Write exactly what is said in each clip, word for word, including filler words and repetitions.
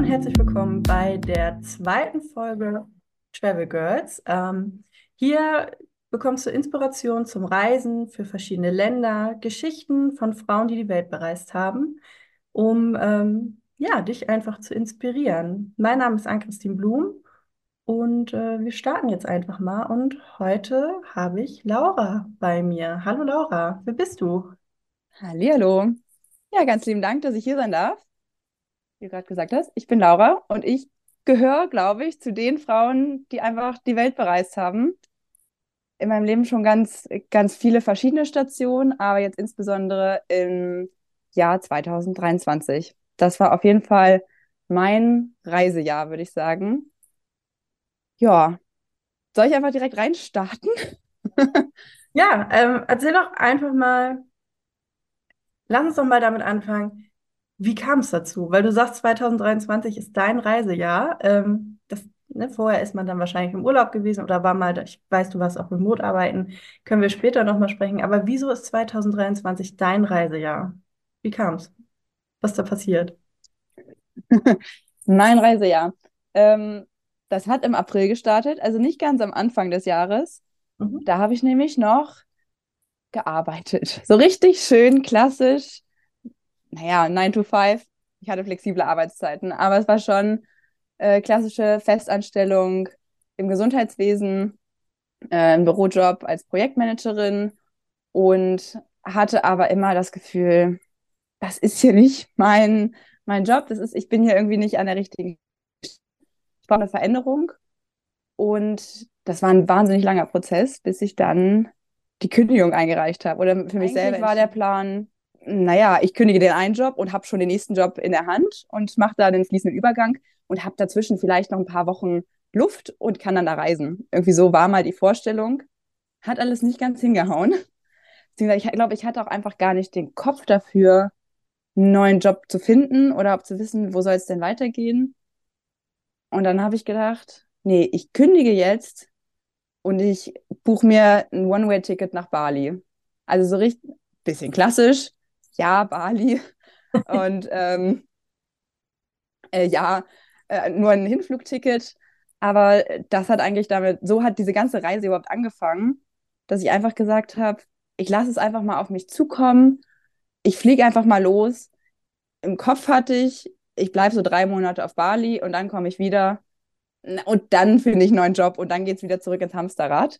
und herzlich willkommen bei der zweiten Folge Travel Girls. Ähm, hier bekommst du Inspiration zum Reisen für verschiedene Länder, Geschichten von Frauen, die die Welt bereist haben, um ähm, ja, dich einfach zu inspirieren. Mein Name ist Ann-Christine Blum und äh, wir starten jetzt einfach mal. Und heute habe ich Laura bei mir. Hallo Laura, wer bist du? Hallihallo. Ja, ganz lieben Dank, dass ich hier sein darf. Wie du gerade gesagt hast, ich bin Laura und ich gehöre, glaube ich, zu den Frauen, die einfach die Welt bereist haben. In meinem Leben schon ganz, ganz viele verschiedene Stationen, aber jetzt insbesondere im Jahr zwanzig dreiundzwanzig. Das war auf jeden Fall mein Reisejahr, würde ich sagen. Ja, soll ich einfach direkt reinstarten? Ja, ähm, erzähl doch einfach mal. Lass uns doch mal damit anfangen. Wie kam es dazu? Weil du sagst, zwanzig dreiundzwanzig ist dein Reisejahr. Ähm, das, ne, vorher ist man dann wahrscheinlich im Urlaub gewesen oder war mal, ich weiß, du warst auch remote arbeiten. Können wir später nochmal sprechen. Aber wieso ist zwanzig dreiundzwanzig dein Reisejahr? Wie kam es? Was ist da passiert? Mein Reisejahr. Ähm, Das hat im April gestartet, also nicht ganz am Anfang des Jahres. Mhm. Da habe ich nämlich noch gearbeitet. So richtig schön klassisch. Naja, nine to five. Ich hatte flexible Arbeitszeiten, aber es war schon äh, klassische Festanstellung im Gesundheitswesen, äh, ein Bürojob als Projektmanagerin und hatte aber immer das Gefühl, das ist hier nicht mein, mein Job. Das ist, ich bin hier irgendwie nicht an der richtigen. Ich brauche eine Veränderung. Und das war ein wahnsinnig langer Prozess, bis ich dann die Kündigung eingereicht habe. Oder für mich selber Eigentlich war der entschieden. Plan, naja, ich kündige den einen Job und habe schon den nächsten Job in der Hand und mache da den fließenden Übergang und habe dazwischen vielleicht noch ein paar Wochen Luft und kann dann da reisen. Irgendwie so war mal die Vorstellung. Hat alles nicht ganz hingehauen. Beziehungsweise ich glaube, ich hatte auch einfach gar nicht den Kopf dafür, einen neuen Job zu finden oder auch zu wissen, wo soll es denn weitergehen. Und dann habe ich gedacht, nee, ich kündige jetzt und ich buche mir ein One-Way-Ticket nach Bali. Also so richtig, bisschen klassisch, ja, Bali und ähm, äh, ja, äh, nur ein Hinflugticket. Aber das hat eigentlich damit, so hat diese ganze Reise überhaupt angefangen, dass ich einfach gesagt habe, ich lasse es einfach mal auf mich zukommen. Ich fliege einfach mal los. Im Kopf hatte ich, ich bleibe so drei Monate auf Bali und dann komme ich wieder und dann finde ich einen neuen Job und dann geht es wieder zurück ins Hamsterrad.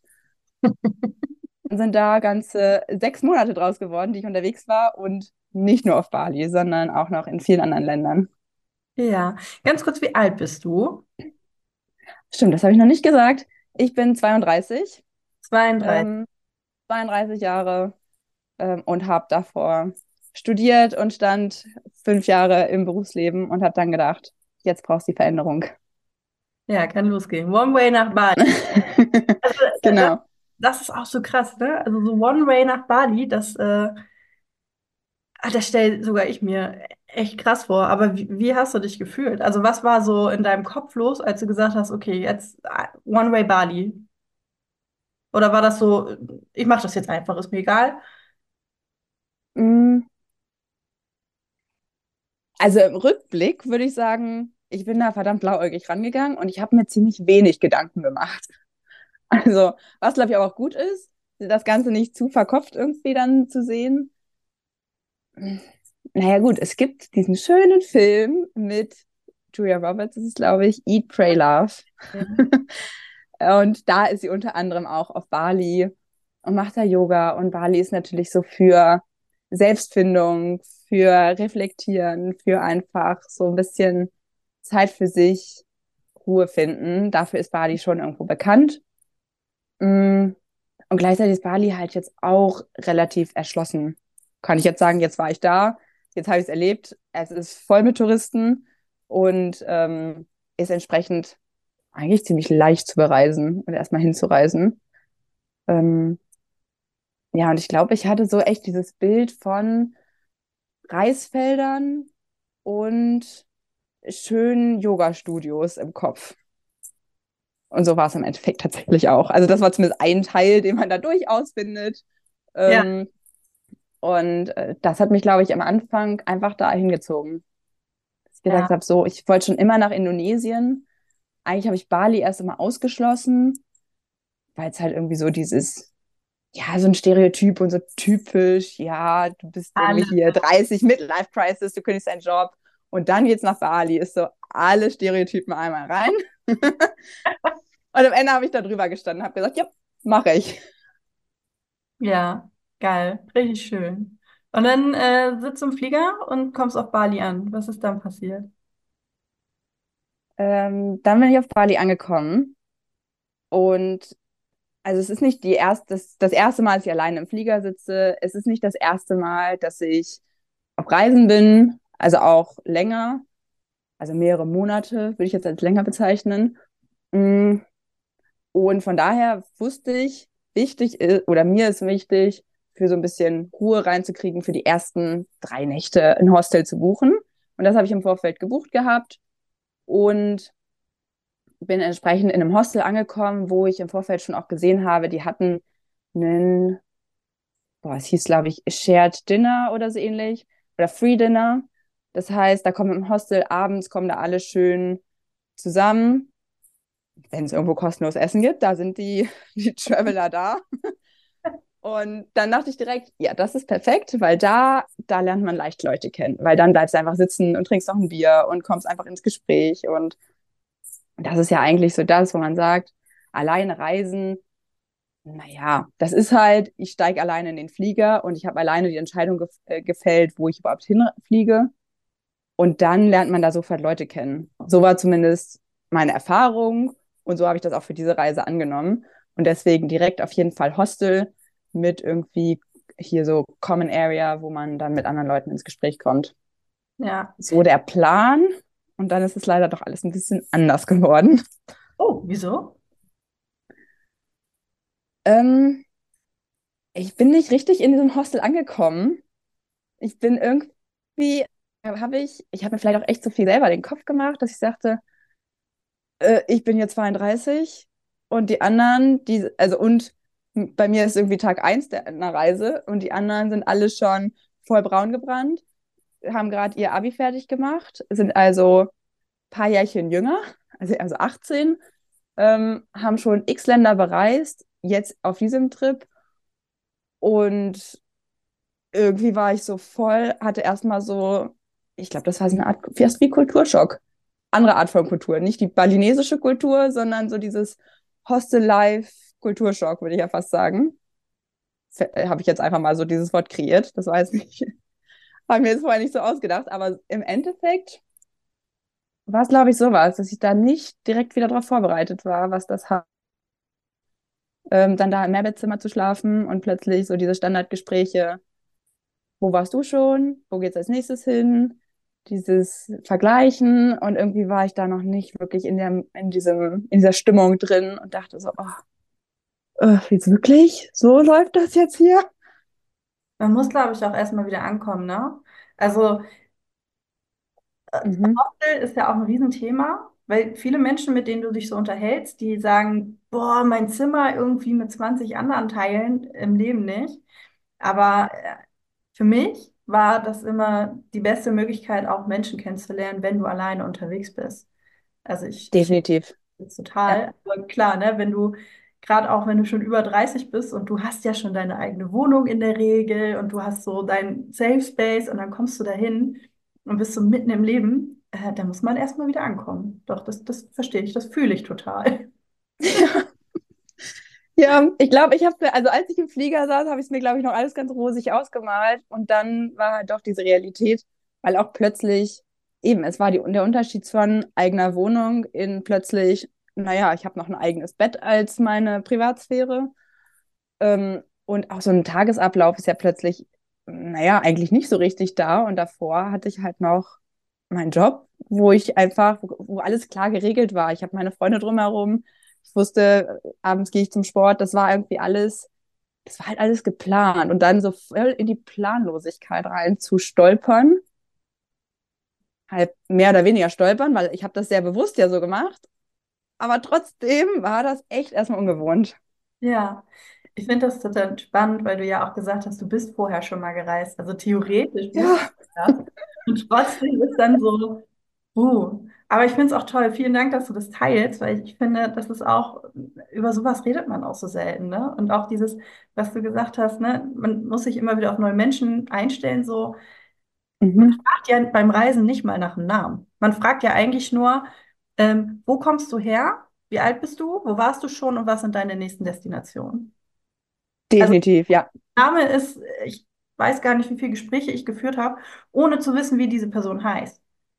Dann sind da ganze sechs Monate draus geworden, die ich unterwegs war und nicht nur auf Bali, sondern auch noch in vielen anderen Ländern. Ja, ganz kurz, wie alt bist du? Stimmt, das habe ich noch nicht gesagt. Ich bin zweiunddreißig, zweiunddreißig. ähm, zweiunddreißig Jahre ähm, und habe davor studiert und stand fünf Jahre im Berufsleben und habe dann gedacht, jetzt brauchst du die Veränderung. Ja, kann losgehen. One Way nach Bali. Also, das, Genau. das ist auch so krass, ne? Also so One Way nach Bali, das, äh, ah, das stelle sogar ich mir echt krass vor. Aber wie, wie hast du dich gefühlt? Also was war so in deinem Kopf los, als du gesagt hast, okay, jetzt ah, One Way Bali? Oder war das so, ich mache das jetzt einfach, ist mir egal? Mm, Also im Rückblick würde ich sagen, ich bin da verdammt blauäugig rangegangen und ich habe mir ziemlich wenig Gedanken gemacht. Also, was glaube ich aber auch gut ist, das Ganze nicht zu verkopft irgendwie dann zu sehen. Naja, gut, es gibt diesen schönen Film mit Julia Roberts, das ist, glaube ich, Eat, Pray, Love. Ja. Und da ist sie unter anderem auch auf Bali und macht da Yoga. Und Bali ist natürlich so für Selbstfindung, für Reflektieren, für einfach so ein bisschen Zeit für sich, Ruhe finden. Dafür ist Bali schon irgendwo bekannt. Mm, Und gleichzeitig ist Bali halt jetzt auch relativ erschlossen. Kann ich jetzt sagen, jetzt war ich da, jetzt habe ich es erlebt. Es ist voll mit Touristen und ähm, ist entsprechend eigentlich ziemlich leicht zu bereisen und erstmal hinzureisen. Ähm, ja, und ich glaube, ich hatte so echt dieses Bild von Reisfeldern und schönen Yoga-Studios im Kopf. Und so war es im Endeffekt tatsächlich auch. Also das war zumindest ein Teil, den man da durchaus findet. Ja, Ähm, Und äh, das hat mich, glaube ich, am Anfang einfach da hingezogen. Ich gesagt Ja, habe, so, ich wollte schon immer nach Indonesien. Eigentlich habe ich Bali erst einmal ausgeschlossen, weil es halt irgendwie so dieses, ja, so ein Stereotyp und so typisch, ja, du bist irgendwie alle. hier dreißig, Midlife Crisis, du kündigst deinen Job und dann geht's nach Bali, ist so alle Stereotypen einmal rein. Und am Ende habe ich da drüber gestanden und habe gesagt, ja, mache ich. Ja, geil. Richtig schön. Und dann äh, sitzt du im Flieger und kommst auf Bali an. Was ist dann passiert? Ähm, dann bin ich auf Bali angekommen und also es ist nicht die erste, das, das erste Mal, dass ich alleine im Flieger sitze. Es ist nicht das erste Mal, dass ich auf Reisen bin, also auch länger, also mehrere Monate, würde ich jetzt als länger bezeichnen. Mm, Und von daher wusste ich, wichtig ist, oder mir ist wichtig, für so ein bisschen Ruhe reinzukriegen, für die ersten drei Nächte ein Hostel zu buchen. Und das habe ich im Vorfeld gebucht gehabt und bin entsprechend in einem Hostel angekommen, wo ich im Vorfeld schon auch gesehen habe, die hatten einen, boah, es hieß, glaube ich, Shared Dinner oder so ähnlich, oder Free Dinner. Das heißt, da kommen im Hostel abends, kommen da alle schön zusammen. Wenn es irgendwo kostenlos Essen gibt, da sind die, die Traveler da. Und dann dachte ich direkt, ja, das ist perfekt, weil da, da lernt man leicht Leute kennen. Weil dann bleibst du einfach sitzen und trinkst noch ein Bier und kommst einfach ins Gespräch. Und das ist ja eigentlich so das, wo man sagt, alleine reisen, naja, das ist halt, ich steige alleine in den Flieger und ich habe alleine die Entscheidung gef äh, gefällt, wo ich überhaupt hinfliege. Und dann lernt man da sofort Leute kennen. So war zumindest meine Erfahrung und so habe ich das auch für diese Reise angenommen. Und deswegen direkt auf jeden Fall Hostel mit irgendwie hier so Common Area, wo man dann mit anderen Leuten ins Gespräch kommt. Ja. So der Plan. Und dann ist es leider doch alles ein bisschen anders geworden. Oh, wieso? Ähm, ich bin nicht richtig in diesem Hostel angekommen. Ich bin irgendwie, habe ich, ich habe mir vielleicht auch echt so viel selber den Kopf gemacht, dass ich sagte, äh, ich bin jetzt zweiunddreißig und die anderen, die, also und bei mir ist irgendwie Tag eins der, einer Reise und die anderen sind alle schon voll braun gebrannt, haben gerade ihr Abi fertig gemacht, sind also ein paar Jährchen jünger, also, also achtzehn, ähm, haben schon x Länder bereist, jetzt auf diesem Trip und irgendwie war ich so voll, hatte erstmal so, ich glaube, das war so eine Art, fast wie Kulturschock. Andere Art von Kultur. Nicht die balinesische Kultur, sondern so dieses Hostel-Life-Kulturschock, würde ich ja fast sagen. Habe ich jetzt einfach mal so dieses Wort kreiert. Das weiß ich. Habe mir jetzt vorher nicht so ausgedacht. Aber im Endeffekt war es, glaube ich, sowas, dass ich da nicht direkt wieder darauf vorbereitet war, was das hat. Ähm, dann da im Mehrbettzimmer zu schlafen und plötzlich so diese Standardgespräche. Wo warst du schon? Wo geht's als nächstes hin? Dieses Vergleichen und irgendwie war ich da noch nicht wirklich in der, in diesem, in dieser Stimmung drin und dachte so, oh, äh, jetzt wirklich? So läuft das jetzt hier? Man muss, glaube ich, auch erstmal wieder ankommen, ne? Also, Mhm. Hostel ist ja auch ein Riesenthema, weil viele Menschen, mit denen du dich so unterhältst, die sagen, boah, mein Zimmer irgendwie mit zwanzig anderen teilen, im Leben nicht. Aber äh, für mich war das immer die beste Möglichkeit, auch Menschen kennenzulernen, wenn du alleine unterwegs bist. Also ich, ich Definitiv. das Ja, total. Aber klar, ne, wenn du, gerade auch wenn du schon über dreißig bist und du hast ja schon deine eigene Wohnung in der Regel und du hast so dein Safe Space und dann kommst du dahin und bist so mitten im Leben, äh, da muss man erstmal wieder ankommen. Doch, das, das verstehe ich, das fühle ich total. ja, ich glaube, ich habe, also als ich im Flieger saß, habe ich es mir, glaube ich, noch alles ganz rosig ausgemalt. Und dann war halt doch diese Realität, weil auch plötzlich, eben, es war die, der Unterschied von eigener Wohnung in plötzlich, naja, ich habe noch ein eigenes Bett als meine Privatsphäre. Ähm, und auch so ein Tagesablauf ist ja plötzlich, naja, eigentlich nicht so richtig da. Und davor hatte ich halt noch meinen Job, wo ich einfach, wo, wo alles klar geregelt war. Ich habe meine Freunde drumherum. Ich wusste, abends gehe ich zum Sport. Das war irgendwie alles, das war halt alles geplant. Und dann so voll in die Planlosigkeit rein zu stolpern, halt mehr oder weniger stolpern, weil ich habe das sehr bewusst ja so gemacht. Aber trotzdem war das echt erstmal ungewohnt. Ja, ich finde das total spannend, weil du ja auch gesagt hast, du bist vorher schon mal gereist. Also theoretisch wusstest Ja, du das. Und trotzdem ist dann so. Uh, aber ich finde es auch toll. Vielen Dank, dass du das teilst, weil ich finde, das ist auch, über sowas redet man auch so selten, ne? Und auch dieses, was du gesagt hast, ne? Man muss sich immer wieder auf neue Menschen einstellen, so. Man Mhm. fragt ja beim Reisen nicht mal nach dem Namen. Man fragt ja eigentlich nur, ähm, wo kommst du her? Wie alt bist du? Wo warst du schon? Und was sind deine nächsten Destinationen? Also, Definitiv, ja. Name ist, ich weiß gar nicht, wie viele Gespräche ich geführt habe, ohne zu wissen, wie diese Person heißt.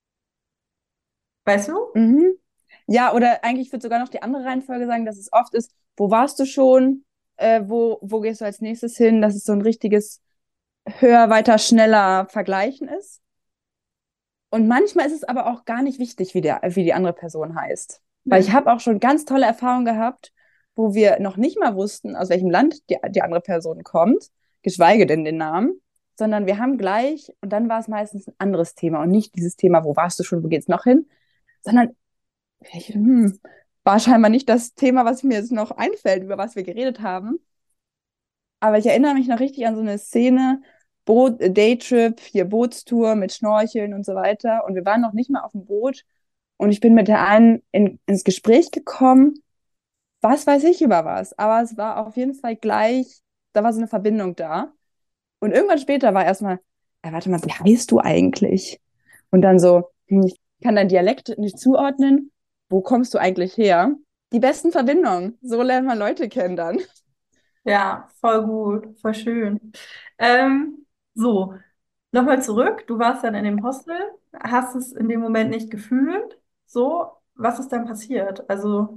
Weißt du? Mhm. Ja, oder eigentlich würde sogar noch die andere Reihenfolge sagen, dass es oft ist, wo warst du schon? Äh, wo, wo gehst du als nächstes hin? Dass es so ein richtiges höher, weiter, schneller Vergleichen ist. Und manchmal ist es aber auch gar nicht wichtig, wie, der, wie die andere Person heißt. Weil Nee. ich habe auch schon ganz tolle Erfahrungen gehabt, wo wir noch nicht mal wussten, aus welchem Land die, die andere Person kommt, geschweige denn den Namen, sondern wir haben gleich, und dann war es meistens ein anderes Thema und nicht dieses Thema, wo warst du schon, wo geht's noch hin, sondern ich, hm, war scheinbar nicht das Thema, was mir jetzt noch einfällt, über was wir geredet haben. Aber ich erinnere mich noch richtig an so eine Szene, Boot, Daytrip, hier Bootstour mit Schnorcheln und so weiter. Und wir waren noch nicht mal auf dem Boot. Und ich bin mit der einen in, ins Gespräch gekommen, was weiß ich über was. Aber es war auf jeden Fall gleich, da war so eine Verbindung da. Und irgendwann später war erstmal, ja, warte mal, wie heißt du eigentlich? Und dann so, hm, ich kann deinen Dialekt nicht zuordnen. Wo kommst du eigentlich her? Die besten Verbindungen. So lernt man Leute kennen dann. Ja, voll gut, voll schön. Ähm, so, nochmal zurück. Du warst dann in dem Hostel, hast es in dem Moment nicht gefühlt. So, was ist dann passiert? Also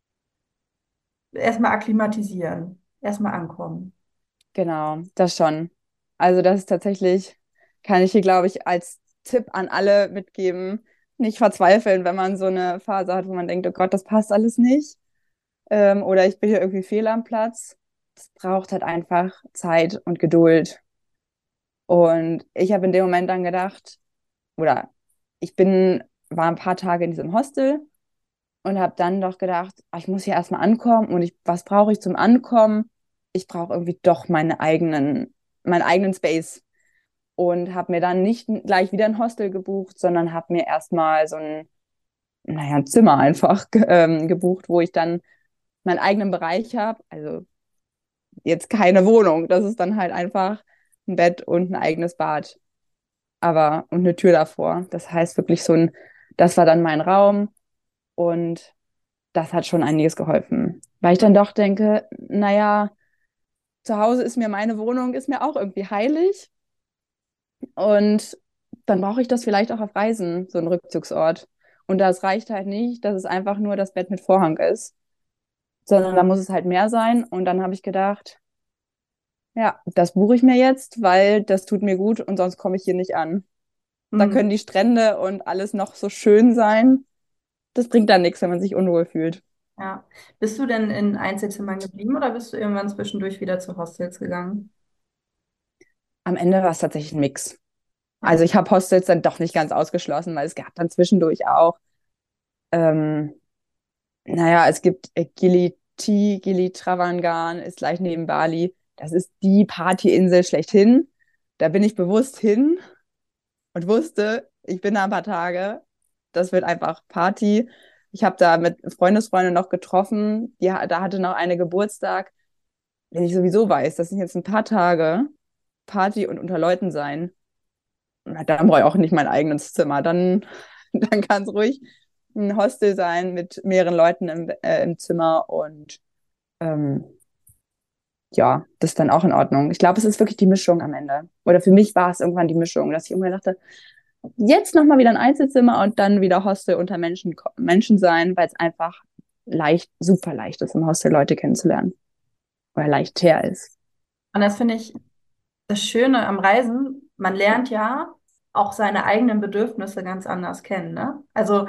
erstmal akklimatisieren, erstmal ankommen. Genau, das schon. Also das ist tatsächlich, kann ich hier, glaube ich, als Tipp an alle mitgeben, nicht verzweifeln, wenn man so eine Phase hat, wo man denkt, oh Gott, das passt alles nicht. Ähm, oder ich bin hier irgendwie fehl am Platz. Es braucht halt einfach Zeit und Geduld. Und ich habe in dem Moment dann gedacht, oder ich bin, war ein paar Tage in diesem Hostel und habe dann doch gedacht, ah, ich muss hier erstmal ankommen und ich, was brauche ich zum Ankommen? Ich brauche irgendwie doch meine eigenen, meinen eigenen Space und habe mir dann nicht gleich wieder ein Hostel gebucht, sondern habe mir erstmal so ein, naja, ein Zimmer einfach ge- ähm, gebucht, wo ich dann meinen eigenen Bereich habe. Also jetzt keine Wohnung, das ist dann halt einfach ein Bett und ein eigenes Bad, aber und eine Tür davor. Das heißt wirklich so ein, das war dann mein Raum und das hat schon einiges geholfen. Weil ich dann doch denke, naja, zu Hause ist mir meine Wohnung, ist mir auch irgendwie heilig. Und dann brauche ich das vielleicht auch auf Reisen, so ein Rückzugsort. Und das reicht halt nicht, dass es einfach nur das Bett mit Vorhang ist, sondern da muss es halt mehr sein. Und dann habe ich gedacht, ja, das buche ich mir jetzt, weil das tut mir gut und sonst komme ich hier nicht an. Da Hm. können die Strände und alles noch so schön sein. Das bringt dann nichts, wenn man sich unwohl fühlt. Ja. Bist du denn in Einzelzimmern geblieben oder bist du irgendwann zwischendurch wieder zu Hostels gegangen? Am Ende war es tatsächlich ein Mix. Ja. Also ich habe Hostels dann doch nicht ganz ausgeschlossen, weil es gab dann zwischendurch auch, ähm, naja, es gibt äh, Gili T, Gili Travangan, ist gleich neben Bali. Das ist die Partyinsel schlechthin. Da bin ich bewusst hin und wusste, ich bin da ein paar Tage. Das wird einfach Party. Ich habe da mit Freundesfreunden noch getroffen. Die, da hatte noch eine Geburtstag. Wenn ich sowieso weiß, das sind jetzt ein paar Tage Party und unter Leuten sein, na, dann brauche ich auch nicht mein eigenes Zimmer. Dann, dann kann es ruhig ein Hostel sein mit mehreren Leuten im, äh, im Zimmer und ähm, ja, das ist dann auch in Ordnung. Ich glaube, es ist wirklich die Mischung am Ende. Oder für mich war es irgendwann die Mischung, dass ich irgendwann dachte, jetzt nochmal wieder ein Einzelzimmer und dann wieder Hostel unter Menschen, Menschen sein, weil es einfach leicht, super leicht ist, im Hostel Leute kennenzulernen. Oder leichter ist. Und das finde ich das Schöne am Reisen. Man lernt ja auch seine eigenen Bedürfnisse ganz anders kennen, ne? Also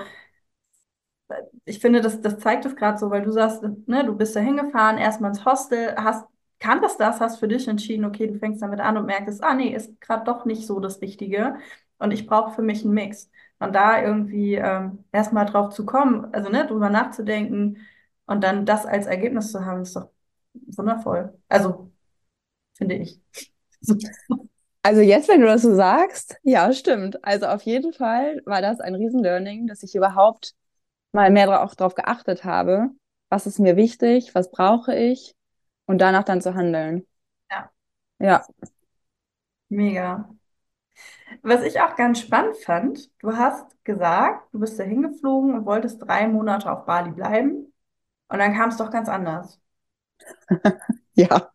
ich finde, das, das zeigt es gerade so, weil du sagst, ne, du bist da hingefahren, erstmal ins Hostel, hast, kanntest das, hast für dich entschieden, okay, du fängst damit an und merkst, ah nee, ist gerade doch nicht so das Richtige und ich brauche für mich einen Mix. Und da irgendwie ähm, erstmal drauf zu kommen, also ne, drüber nachzudenken und dann das als Ergebnis zu haben, ist doch wundervoll. Also, finde ich. Also jetzt, wenn du das so sagst, ja, stimmt. Also auf jeden Fall war das ein Riesen-Learning, dass ich überhaupt mal mehr dra- auch darauf geachtet habe, was ist mir wichtig, was brauche ich und danach dann zu handeln. Ja, Ja, mega. Was ich auch ganz spannend fand, du hast gesagt, du bist da hingeflogen und wolltest drei Monate auf Bali bleiben. Und dann kam es doch ganz anders. ja.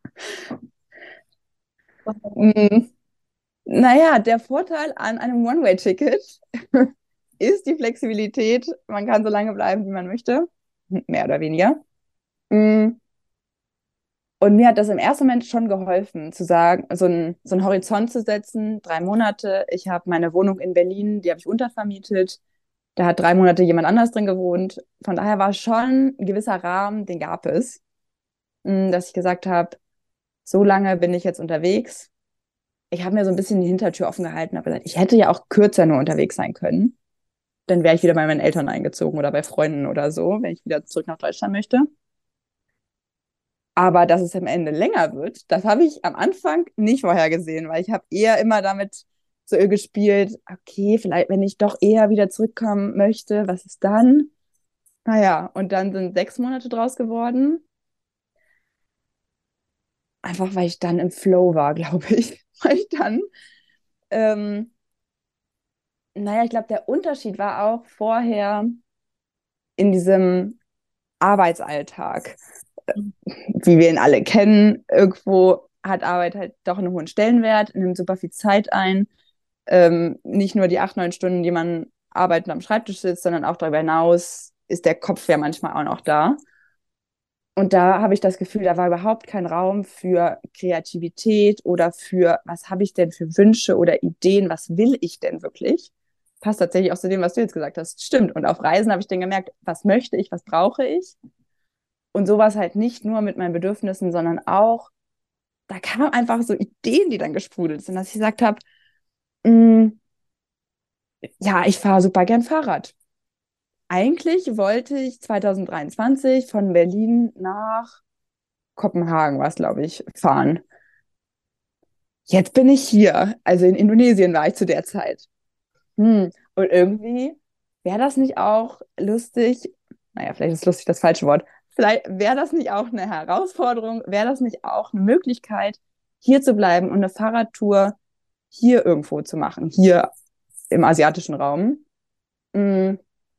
Was war das? Mm, naja, der Vorteil an einem One-Way-Ticket ist die Flexibilität. Man kann so lange bleiben, wie man möchte, mehr oder weniger. Mm, Und mir hat das im ersten Moment schon geholfen, zu sagen, so einen, so einen Horizont zu setzen, drei Monate. Ich habe meine Wohnung in Berlin, die habe ich untervermietet. Da hat drei Monate jemand anders drin gewohnt. Von daher war schon ein gewisser Rahmen, den gab es, mm, dass ich gesagt habe, so lange bin ich jetzt unterwegs. Ich habe mir so ein bisschen die Hintertür offen gehalten, habe gesagt, ich hätte ja auch kürzer nur unterwegs sein können. Dann wäre ich wieder bei meinen Eltern eingezogen oder bei Freunden oder so, wenn ich wieder zurück nach Deutschland möchte. Aber dass es am Ende länger wird, das habe ich am Anfang nicht vorhergesehen, weil ich habe eher immer damit so gespielt, okay, vielleicht, wenn ich doch eher wieder zurückkommen möchte, was ist dann? Naja, und dann sind sechs Monate draus geworden. Einfach weil ich dann im Flow war, glaube ich. Weil ich dann, ähm, naja, ich glaube, der Unterschied war auch vorher in diesem Arbeitsalltag, wie wir ihn alle kennen. Irgendwo hat Arbeit halt doch einen hohen Stellenwert, nimmt super viel Zeit ein. Ähm, nicht nur die acht, neun Stunden, die man arbeiten am Schreibtisch sitzt, sondern auch darüber hinaus ist der Kopf ja manchmal auch noch da. Und da habe ich das Gefühl, da war überhaupt kein Raum für Kreativität oder für, was habe ich denn für Wünsche oder Ideen, was will ich denn wirklich? Passt tatsächlich auch zu dem, was du jetzt gesagt hast. Stimmt. Und auf Reisen habe ich dann gemerkt, was möchte ich, was brauche ich? Und sowas halt nicht nur mit meinen Bedürfnissen, sondern auch, da kamen einfach so Ideen, die dann gesprudelt sind, dass ich gesagt habe, mh, ja, ich fahre super gern Fahrrad. Eigentlich wollte ich zwanzig dreiundzwanzig von Berlin nach Kopenhagen, was glaube ich, fahren. Jetzt bin ich hier. Also in Indonesien war ich zu der Zeit. Hm. Und irgendwie wäre das nicht auch lustig, naja, vielleicht ist lustig das falsche Wort, vielleicht wäre das nicht auch eine Herausforderung, wäre das nicht auch eine Möglichkeit, hier zu bleiben und eine Fahrradtour hier irgendwo zu machen, hier im asiatischen Raum. Hm.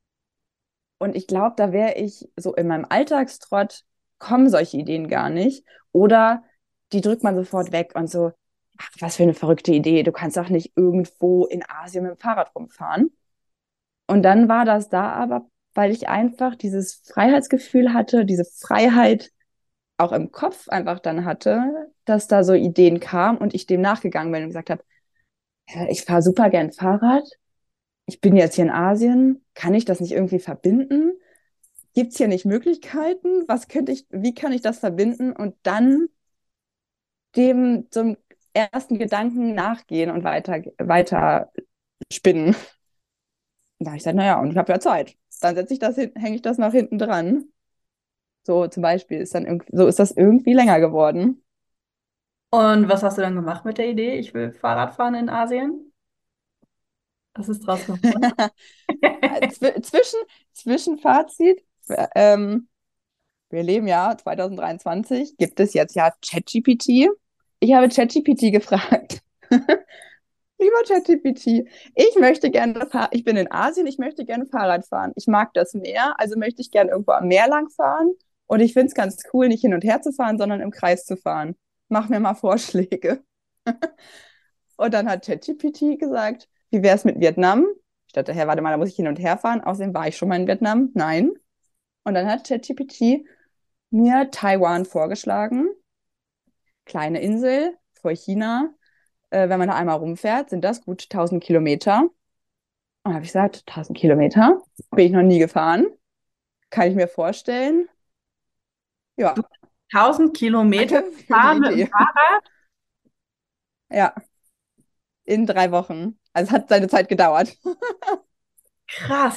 Und ich glaube, da wäre ich so in meinem Alltagstrott, kommen solche Ideen gar nicht. Oder die drückt man sofort weg und so, ach, was für eine verrückte Idee. Du kannst doch nicht irgendwo in Asien mit dem Fahrrad rumfahren. Und dann war das da aber, weil ich einfach dieses Freiheitsgefühl hatte, diese Freiheit auch im Kopf einfach dann hatte, dass da so Ideen kamen und ich dem nachgegangen bin und gesagt habe, ich fahre super gern Fahrrad. Ich bin jetzt hier in Asien. Kann ich das nicht irgendwie verbinden? Gibt es hier nicht Möglichkeiten? Was könnte ich, wie kann ich das verbinden und dann dem zum ersten Gedanken nachgehen und weiter, weiter spinnen? Da habe ich gesagt, naja, und ich habe ja Zeit. Dann setze ich das hin, hänge ich das nach hinten dran. So zum Beispiel ist dann irgendwie, so ist das irgendwie länger geworden. Und was hast du dann gemacht mit der Idee? Ich will Fahrrad fahren in Asien. Was ist draus geworden? Zw zwischen, Zwischenfazit, ähm, wir leben ja zwanzig dreiundzwanzig, gibt es jetzt ja ChatGPT. Ich habe ChatGPT gefragt. Lieber ChatGPT, ich möchte gerne, ich bin in Asien, ich möchte gerne Fahrrad fahren. Ich mag das Meer, also möchte ich gerne irgendwo am Meer lang fahren. Und ich finde es ganz cool, nicht hin und her zu fahren, sondern im Kreis zu fahren. Mach mir mal Vorschläge. Und dann hat ChatGPT gesagt, wie wäre es mit Vietnam? Ich dachte, hey, warte mal, da muss ich hin und her fahren. Außerdem war ich schon mal in Vietnam. Nein. Und dann hat ChatGPT mir Taiwan vorgeschlagen. Kleine Insel vor China. Äh, wenn man da einmal rumfährt, sind das gut tausend Kilometer. Und habe ich gesagt, tausend Kilometer bin ich noch nie gefahren. Kann ich mir vorstellen. Ja, tausend Kilometer danke für die fahren mit dem Idee. Fahrrad? Ja, in drei Wochen. Also es hat seine Zeit gedauert. Krass.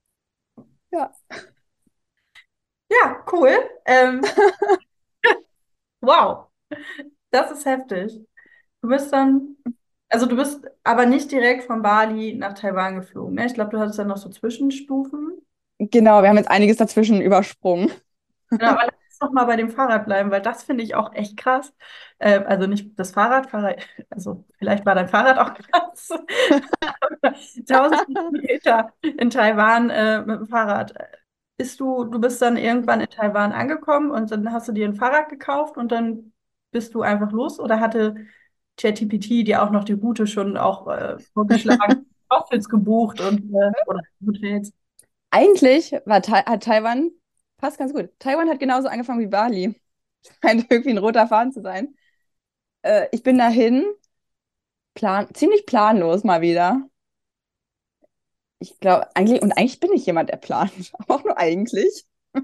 Ja. Ja, cool. Ähm, wow, das ist heftig. Du bist dann. Also du bist aber nicht direkt von Bali nach Taiwan geflogen, ne? Ich glaube, du hattest dann noch so Zwischenstufen. Genau, wir haben jetzt einiges dazwischen übersprungen. Genau, aber lass uns doch mal bei dem Fahrrad bleiben, weil das finde ich auch echt krass. Äh, also nicht das Fahrrad, Fahrrad, also vielleicht war dein Fahrrad auch krass. tausend Kilometer in Taiwan äh, mit dem Fahrrad. Bist du, du bist dann irgendwann in Taiwan angekommen und dann hast du dir ein Fahrrad gekauft und dann bist du einfach los oder hatte ChatGPT dir auch noch die Route schon auch äh, vorgeschlagen, Hotels gebucht und äh, oder Hotels? Eigentlich war Tai- hat Taiwan, passt ganz gut. Taiwan hat genauso angefangen wie Bali. Scheint irgendwie ein roter Faden zu sein. Äh, ich bin dahin, plan ziemlich planlos mal wieder. Ich glaube, eigentlich, und eigentlich bin ich jemand, der plant, aber auch nur eigentlich.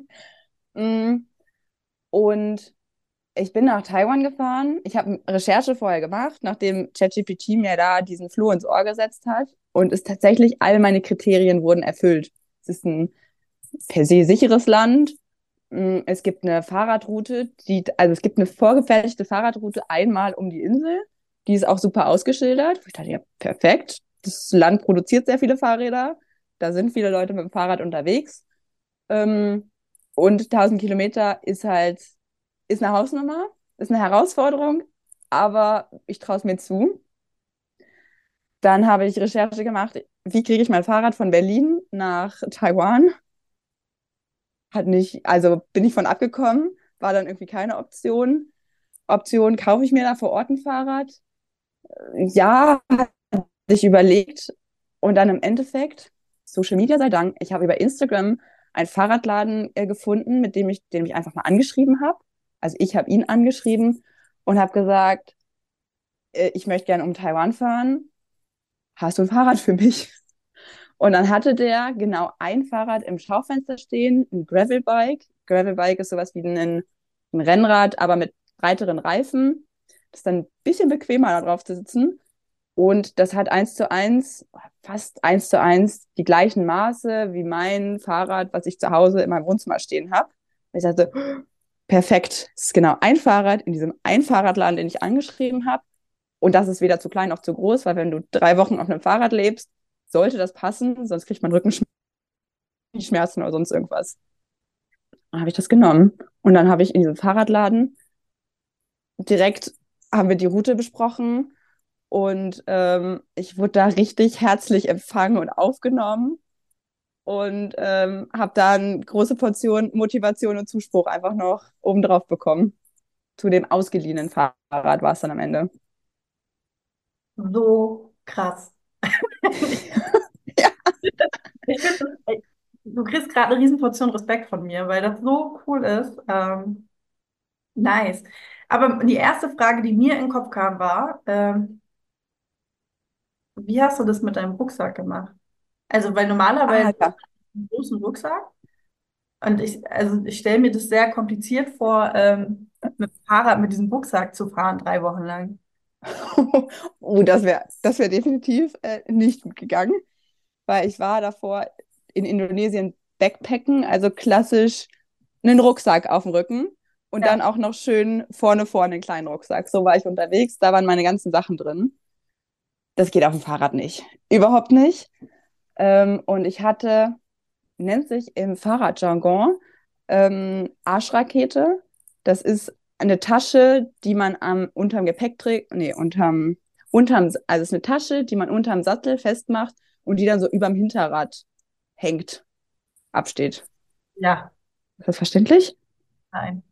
Mm, Und ich bin nach Taiwan gefahren. Ich habe Recherche vorher gemacht, nachdem ChatGPT mir da diesen Floh ins Ohr gesetzt hat. Und es tatsächlich all meine Kriterien wurden erfüllt. Es ist ein per se sicheres Land. Mm, Es gibt eine Fahrradroute, die, also es gibt eine vorgefertigte Fahrradroute einmal um die Insel. Die ist auch super ausgeschildert. Ich dachte, ja, perfekt. Das Land produziert sehr viele Fahrräder. Da sind viele Leute mit dem Fahrrad unterwegs. Ähm, und tausend Kilometer ist halt, ist eine Hausnummer, ist eine Herausforderung, aber ich traue es mir zu. Dann habe ich Recherche gemacht, wie kriege ich mein Fahrrad von Berlin nach Taiwan? Hat nicht, also bin ich von abgekommen, war dann irgendwie keine Option. Option, kaufe ich mir da vor Ort ein Fahrrad? Ja, hatte ich überlegt. Und dann im Endeffekt, Social Media sei Dank, ich habe über Instagram einen Fahrradladen äh, gefunden, mit dem ich, den ich einfach mal angeschrieben habe. Also ich habe ihn angeschrieben und habe gesagt, äh, ich möchte gerne um Taiwan fahren. Hast du ein Fahrrad für mich? Und dann hatte der genau ein Fahrrad im Schaufenster stehen, ein Gravelbike. Gravelbike ist sowas wie ein, ein Rennrad, aber mit breiteren Reifen. Das ist dann ein bisschen bequemer, da drauf zu sitzen. Und das hat eins zu eins, fast eins zu eins die gleichen Maße wie mein Fahrrad, was ich zu Hause in meinem Wohnzimmer stehen habe. Und ich dachte, perfekt, es ist genau ein Fahrrad in diesem Ein-Fahrradladen, den ich angeschrieben habe. Und das ist weder zu klein noch zu groß, weil wenn du drei Wochen auf einem Fahrrad lebst, sollte das passen, sonst kriegt man Rückenschmerzen oder sonst irgendwas. Dann habe ich das genommen. Und dann habe ich in diesem Fahrradladen direkt, haben wir die Route besprochen. Und ähm, ich wurde da richtig herzlich empfangen und aufgenommen und ähm, habe dann große Portion Motivation und Zuspruch einfach noch obendrauf bekommen. Zu dem ausgeliehenen Fahrrad war es dann am Ende. So krass. Ja. Ich finde, das- du kriegst gerade eine Riesenportion Respekt von mir, weil das so cool ist. Ähm, nice. Aber die erste Frage, die mir in den Kopf kam, war, ähm, wie hast du das mit deinem Rucksack gemacht? Also, weil Ah, normalerweise ja. einen großen Rucksack und ich, also ich stelle mir das sehr kompliziert vor, ähm, mit dem Fahrrad mit diesem Rucksack zu fahren, drei Wochen lang. Oh, das wäre das wär definitiv äh, nicht gut gegangen, weil ich war davor in Indonesien Backpacken, also klassisch einen Rucksack auf dem Rücken und Ja. dann auch noch schön vorne vorne einen kleinen Rucksack. So war ich unterwegs, da waren meine ganzen Sachen drin. Das geht auf dem Fahrrad nicht. Überhaupt nicht. Ähm, und ich hatte, nennt sich im Fahrradjargon, ähm, Arschrakete. Das ist eine Tasche, die man am, unterm Gepäck trägt. Nee, unterm, unterm, also es ist eine Tasche, die man unterm Sattel festmacht und die dann so überm Hinterrad hängt, absteht. Ja, Ist das verständlich? nein.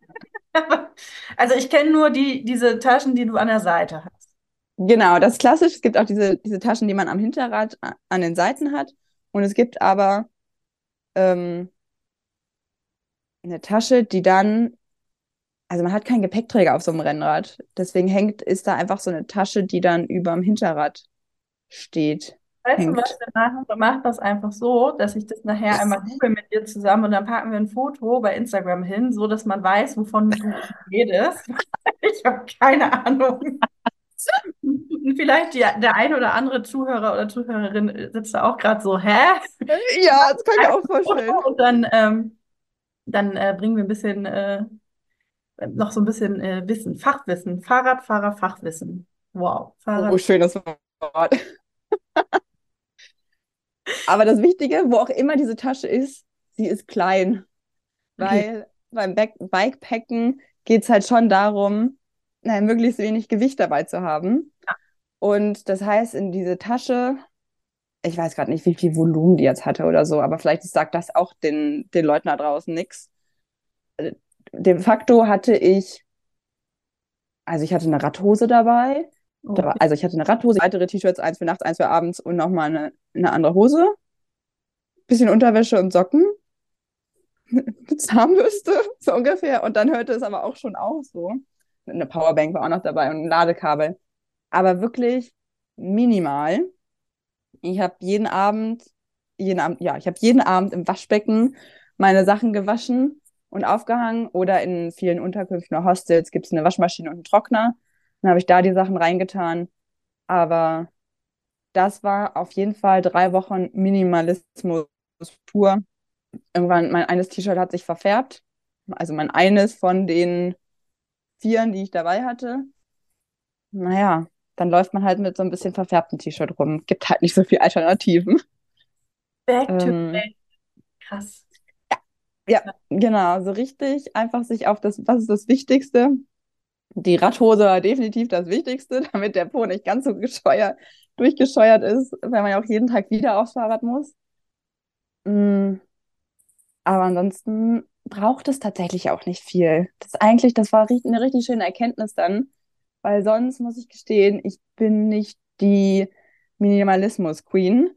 Also ich kenne nur die, diese Taschen, die du an der Seite hast. Genau, das ist klassisch. Es gibt auch diese, diese Taschen, die man am Hinterrad a- an den Seiten hat. Und es gibt aber ähm, eine Tasche, die dann, also man hat keinen Gepäckträger auf so einem Rennrad. Deswegen hängt, ist da einfach so eine Tasche, die dann überm Hinterrad steht, Weißt du was, hängt. wir machen? Wir machen das einfach so, dass ich das nachher einmal google mit dir zusammen und dann packen wir ein Foto bei Instagram hin, so dass man weiß, wovon du redest. Ich habe keine Ahnung. Und vielleicht die, der ein oder andere Zuhörer oder Zuhörerin sitzt da auch gerade so, hä? Ja, das kann ich mir Ein auch vorstellen. Foto und dann, ähm, dann äh, bringen wir ein bisschen, äh, noch so ein bisschen äh, Wissen, Fachwissen, Fahrradfahrer, Fachwissen Wow, Oh, Fahrrad. schönes Wort. Aber das Wichtige, wo auch immer diese Tasche ist, sie ist klein. Okay. Weil beim Back Bikepacken geht es halt schon darum, naja, möglichst wenig Gewicht dabei zu haben. Und das heißt, in diese Tasche, ich weiß gerade nicht, wie viel Volumen die jetzt hatte oder so, aber vielleicht sagt das auch den, den Leuten da draußen nichts. De facto hatte ich, also ich hatte eine Radhose dabei. Da Oh, war, also ich hatte eine Radhose, weitere T-Shirts, eins für nachts, eins für abends und nochmal eine, eine andere Hose. Bisschen Unterwäsche und Socken. Eine Zahnbürste, so ungefähr. Und dann hörte es aber auch schon auf so. Eine Powerbank war auch noch dabei und ein Ladekabel. Aber wirklich minimal. Ich habe jeden Abend, jeden Abend, ja, ich habe jeden Abend im Waschbecken meine Sachen gewaschen und aufgehangen. Oder in vielen Unterkünften oder Hostels gibt es eine Waschmaschine und einen Trockner. Dann habe ich da die Sachen reingetan. Aber das war auf jeden Fall drei Wochen Minimalismus pur. Irgendwann, mein eines T-Shirt hat sich verfärbt. Also mein eines von den vieren, die ich dabei hatte. Naja, dann läuft man halt mit so ein bisschen verfärbtem T-Shirt rum. Gibt halt nicht so viele Alternativen. back to Ähm, krass. ja, genau, so richtig einfach sich auf das, was ist das Wichtigste? Die Radhose war definitiv das Wichtigste, damit der Po nicht ganz so gescheuert, durchgescheuert ist, wenn man ja auch jeden Tag wieder aufs Fahrrad muss. Mm, aber ansonsten braucht es tatsächlich auch nicht viel. Das ist eigentlich, das war ri- eine richtig schöne Erkenntnis dann, weil sonst muss ich gestehen, ich bin nicht die Minimalismus-Queen.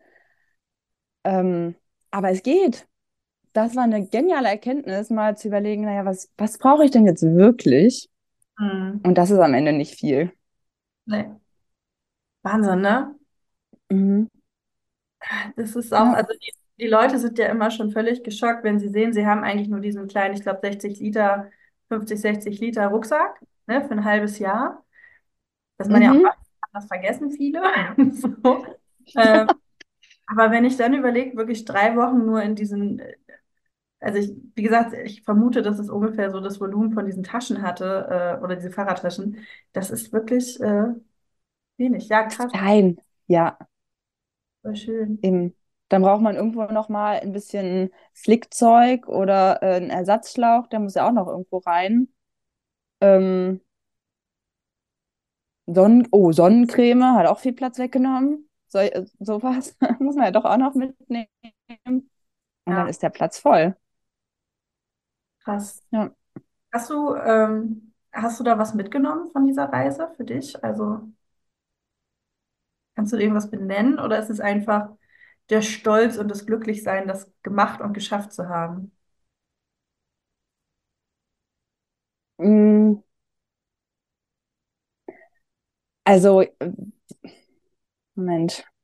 Ähm, aber es geht. Das war eine geniale Erkenntnis, mal zu überlegen, naja, was, was brauche ich denn jetzt wirklich? Hm. Und das ist am Ende nicht viel. Nee. Wahnsinn, ne? Mhm. Das ist auch, Ja. also die, die Leute sind ja immer schon völlig geschockt, wenn sie sehen, sie haben eigentlich nur diesen kleinen, ich glaube sechzig Liter, fünfzig, sechzig Liter Rucksack, ne, für ein halbes Jahr. Dass man ja auch Mhm. macht, das vergessen viele. So. Ähm, aber wenn ich dann überlege, wirklich drei Wochen nur in diesen, also ich, wie gesagt, ich vermute, dass es ungefähr so das Volumen von diesen Taschen hatte, äh, oder diese Fahrradtaschen. Das ist wirklich äh, wenig. Ja, krass, Klein. Ja, voll schön. eben. Dann braucht man irgendwo noch mal ein bisschen Flickzeug oder äh, einen Ersatzschlauch, der muss ja auch noch irgendwo rein. Ähm, Sonnen oh, Sonnencreme hat auch viel Platz weggenommen. So, äh, sowas muss man ja doch auch noch mitnehmen. Und dann Ja, ist der Platz voll. krass. Ja. Hast du, ähm, hast du da was mitgenommen von dieser Reise für dich? Also kannst du irgendwas benennen oder ist es einfach der Stolz und das Glücklichsein, das gemacht und geschafft zu haben? Mm, Also, äh, Moment.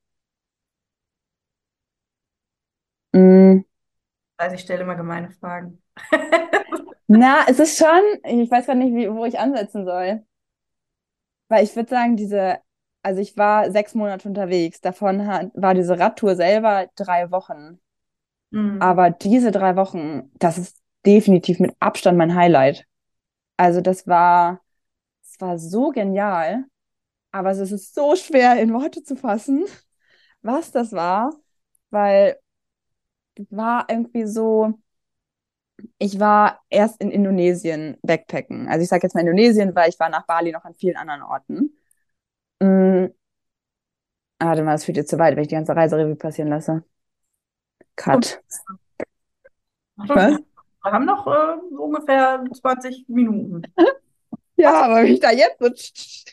Mm, Also ich stelle immer gemeine Fragen. Na, es ist schon, ich weiß gar nicht, wie, wo ich ansetzen soll. Weil ich würde sagen, diese, also ich war sechs Monate unterwegs. Davon hat, war diese Radtour selber drei Wochen. Hm. Aber diese drei Wochen, das ist definitiv mit Abstand mein Highlight. Also das war, es war so genial, aber es ist so schwer in Worte zu fassen, was das war, weil es war irgendwie so, ich war erst in Indonesien backpacken. Also ich sage jetzt mal Indonesien, weil ich war nach Bali noch an vielen anderen Orten. Mm, ah, warte mal, das führt jetzt zu weit, wenn ich die ganze Reiserevue passieren lasse. Cut. Wir Was? haben noch äh, so ungefähr zwanzig Minuten. Ja, Was? aber wenn ich da jetzt so.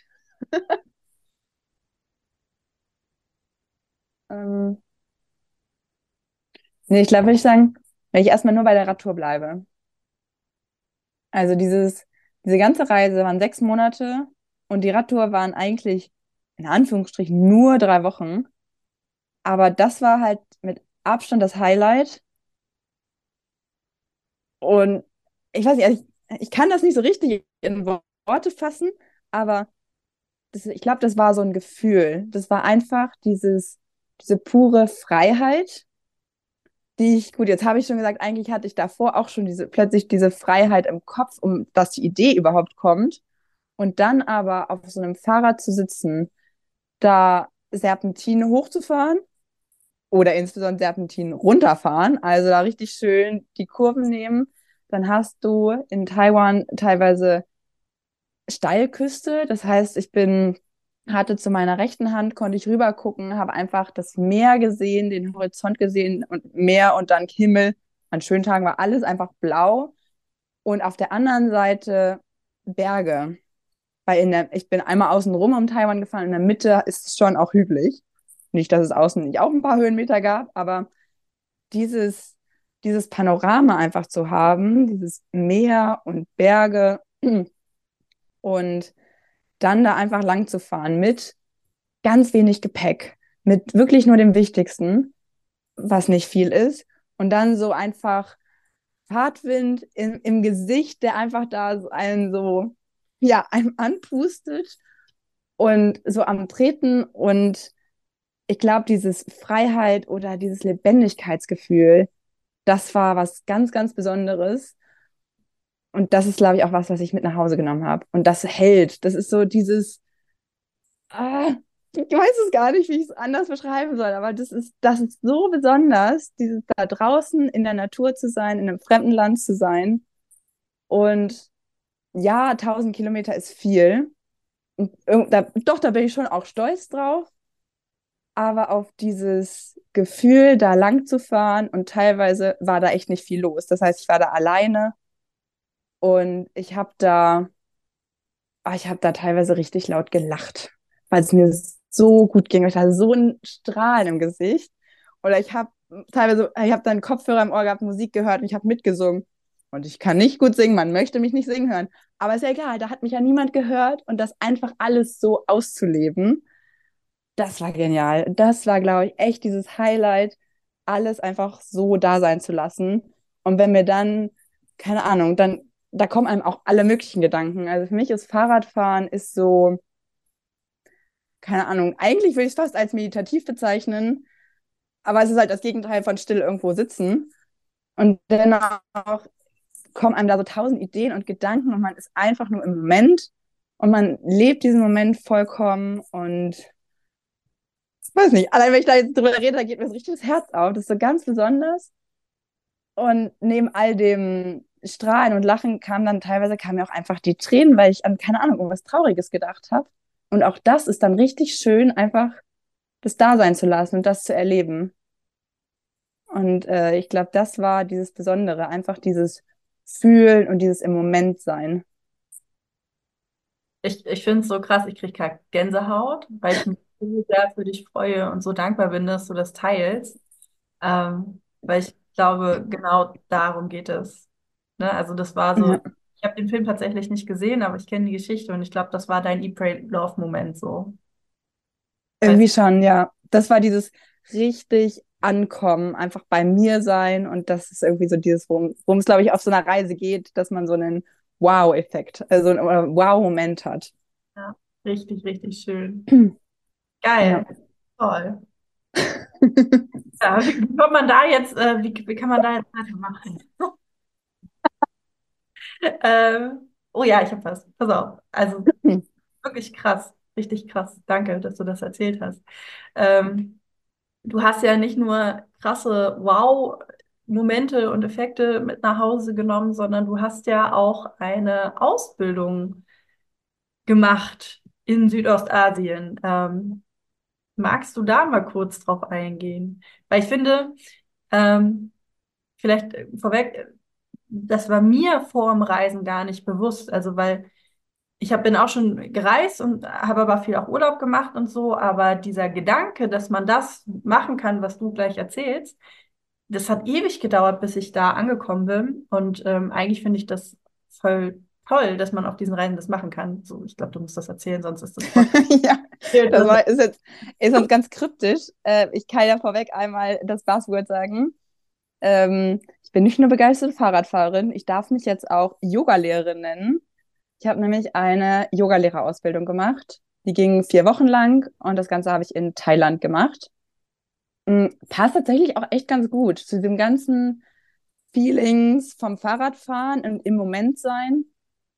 Ähm, nee, ich glaube, würde ich sagen, wenn ich erstmal nur bei der Radtour bleibe. Also dieses, diese ganze Reise waren sechs Monate und die Radtour waren eigentlich in Anführungsstrichen nur drei Wochen. Aber das war halt mit Abstand das Highlight. Und ich weiß nicht, also ich, ich kann das nicht so richtig in Worte fassen, aber das, ich glaube, das war so ein Gefühl. Das war einfach dieses, diese pure Freiheit, die ich, gut, jetzt habe ich schon gesagt, eigentlich hatte ich davor auch schon diese, plötzlich diese Freiheit im Kopf, um dass die Idee überhaupt kommt. Und dann aber auf so einem Fahrrad zu sitzen, da Serpentinen hochzufahren oder insbesondere Serpentinen runterfahren, also da richtig schön die Kurven nehmen, dann hast du in Taiwan teilweise Steilküste. Das heißt, ich bin, hatte zu meiner rechten Hand, konnte ich rüber gucken, habe einfach das Meer gesehen, den Horizont gesehen und Meer und dann Himmel. An schönen Tagen war alles einfach blau. Und auf der anderen Seite Berge. Weil in der, ich bin einmal außen rum um Taiwan gefahren, in der Mitte ist es schon auch hügelig. Nicht, dass es außen nicht auch ein paar Höhenmeter gab, aber dieses, dieses Panorama einfach zu haben, dieses Meer und Berge und dann da einfach lang zu fahren mit ganz wenig Gepäck, mit wirklich nur dem Wichtigsten, was nicht viel ist. Und dann so einfach Fahrtwind im, im Gesicht, der einfach da so einen so, ja, einem anpustet und so am Treten. Und ich glaube, dieses Freiheit oder dieses Lebendigkeitsgefühl, das war was ganz, ganz Besonderes. Und das ist, glaube ich, auch was, was ich mit nach Hause genommen habe. Und das hält. Das ist so dieses, ah, ich weiß es gar nicht, wie ich es anders beschreiben soll, aber das ist, das ist so besonders, dieses da draußen in der Natur zu sein, in einem fremden Land zu sein. Und ja, tausend Kilometer ist viel. Und irg- da, doch, da bin ich schon auch stolz drauf. Aber auf dieses Gefühl, da lang zu fahren und teilweise war da echt nicht viel los. Das heißt, ich war da alleine und ich habe da ah, ich habe da teilweise richtig laut gelacht, weil es mir so gut ging. Ich hatte so einen Strahlen im Gesicht. Oder ich habe teilweise, ich habe dann Kopfhörer im Ohr gehabt, Musik gehört und ich habe mitgesungen. Und ich kann nicht gut singen, man möchte mich nicht singen hören. Aber ist ja egal, da hat mich ja niemand gehört und das einfach alles so auszuleben, das war genial. Das war, glaube ich, echt dieses Highlight, alles einfach so da sein zu lassen. Und wenn mir dann, keine Ahnung, dann, da kommen einem auch alle möglichen Gedanken. Also für mich ist Fahrradfahren ist so, keine Ahnung, eigentlich würde ich es fast als meditativ bezeichnen, aber es ist halt das Gegenteil von still irgendwo sitzen. Und dennoch kommen einem da so tausend Ideen und Gedanken und man ist einfach nur im Moment und man lebt diesen Moment vollkommen und weiß nicht, allein wenn ich da jetzt drüber rede, da geht mir so richtig das Herz auf. Das ist so ganz besonders. Und neben all dem Strahlen und Lachen kam dann teilweise kamen mir auch einfach die Tränen, weil ich an, keine Ahnung, irgendwas Trauriges gedacht habe. Und auch das ist dann richtig schön, einfach das da sein zu lassen und das zu erleben. Und äh, ich glaube, das war dieses Besondere, einfach dieses Fühlen und dieses im Moment sein. Ich, ich finde es so krass, ich kriege gerade Gänsehaut, weil ich mich so sehr für dich freue und so dankbar bin, dass du das teilst. Ähm, weil ich glaube, genau darum geht es. Ne? Also das war so, Ja, ich habe den Film tatsächlich nicht gesehen, aber ich kenne die Geschichte und ich glaube, das war dein Eat, Pray, Love-Moment so. Weißt irgendwie schon, ja. Das war dieses richtig ankommen, einfach bei mir sein. Und das ist irgendwie so dieses, worum worum es, glaube ich, auf so einer Reise geht, dass man so einen Wow-Effekt, also einen Wow-Moment hat. ja, richtig, richtig schön. Geil, Ja. toll. Ja, wie, wie kommt man da jetzt, äh, wie, wie kann man da jetzt weitermachen? Ähm, oh ja, ich habe was. Pass auf. Also wirklich krass, richtig krass. Danke, dass du das erzählt hast. Ähm, du hast ja nicht nur krasse Wow-Momente und Effekte mit nach Hause genommen, sondern du hast ja auch eine Ausbildung gemacht in Südostasien. Ähm, magst du da mal kurz drauf eingehen? Weil ich finde, ähm, vielleicht äh, vorweg, äh, das war mir vor dem Reisen gar nicht bewusst. Also, weil ich hab, bin auch schon gereist und habe aber viel auch Urlaub gemacht und so. Aber dieser Gedanke, dass man das machen kann, was du gleich erzählst, das hat ewig gedauert, bis ich da angekommen bin. Und ähm, eigentlich finde ich das voll toll, dass man auf diesen Reisen das machen kann. So, ich glaube, du musst das erzählen, sonst ist das voll. Ja, das war, ist jetzt ist sonst ganz kryptisch. Äh, ich kann ja vorweg einmal das Buzzword sagen. Ähm, ich bin nicht nur begeisterte Fahrradfahrerin, ich darf mich jetzt auch Yogalehrerin nennen. Ich habe nämlich eine Yogalehrerausbildung gemacht. Die ging vier Wochen lang und das Ganze habe ich in Thailand gemacht. Mm, Passt tatsächlich auch echt ganz gut zu dem ganzen Feelings vom Fahrradfahren und im Moment sein.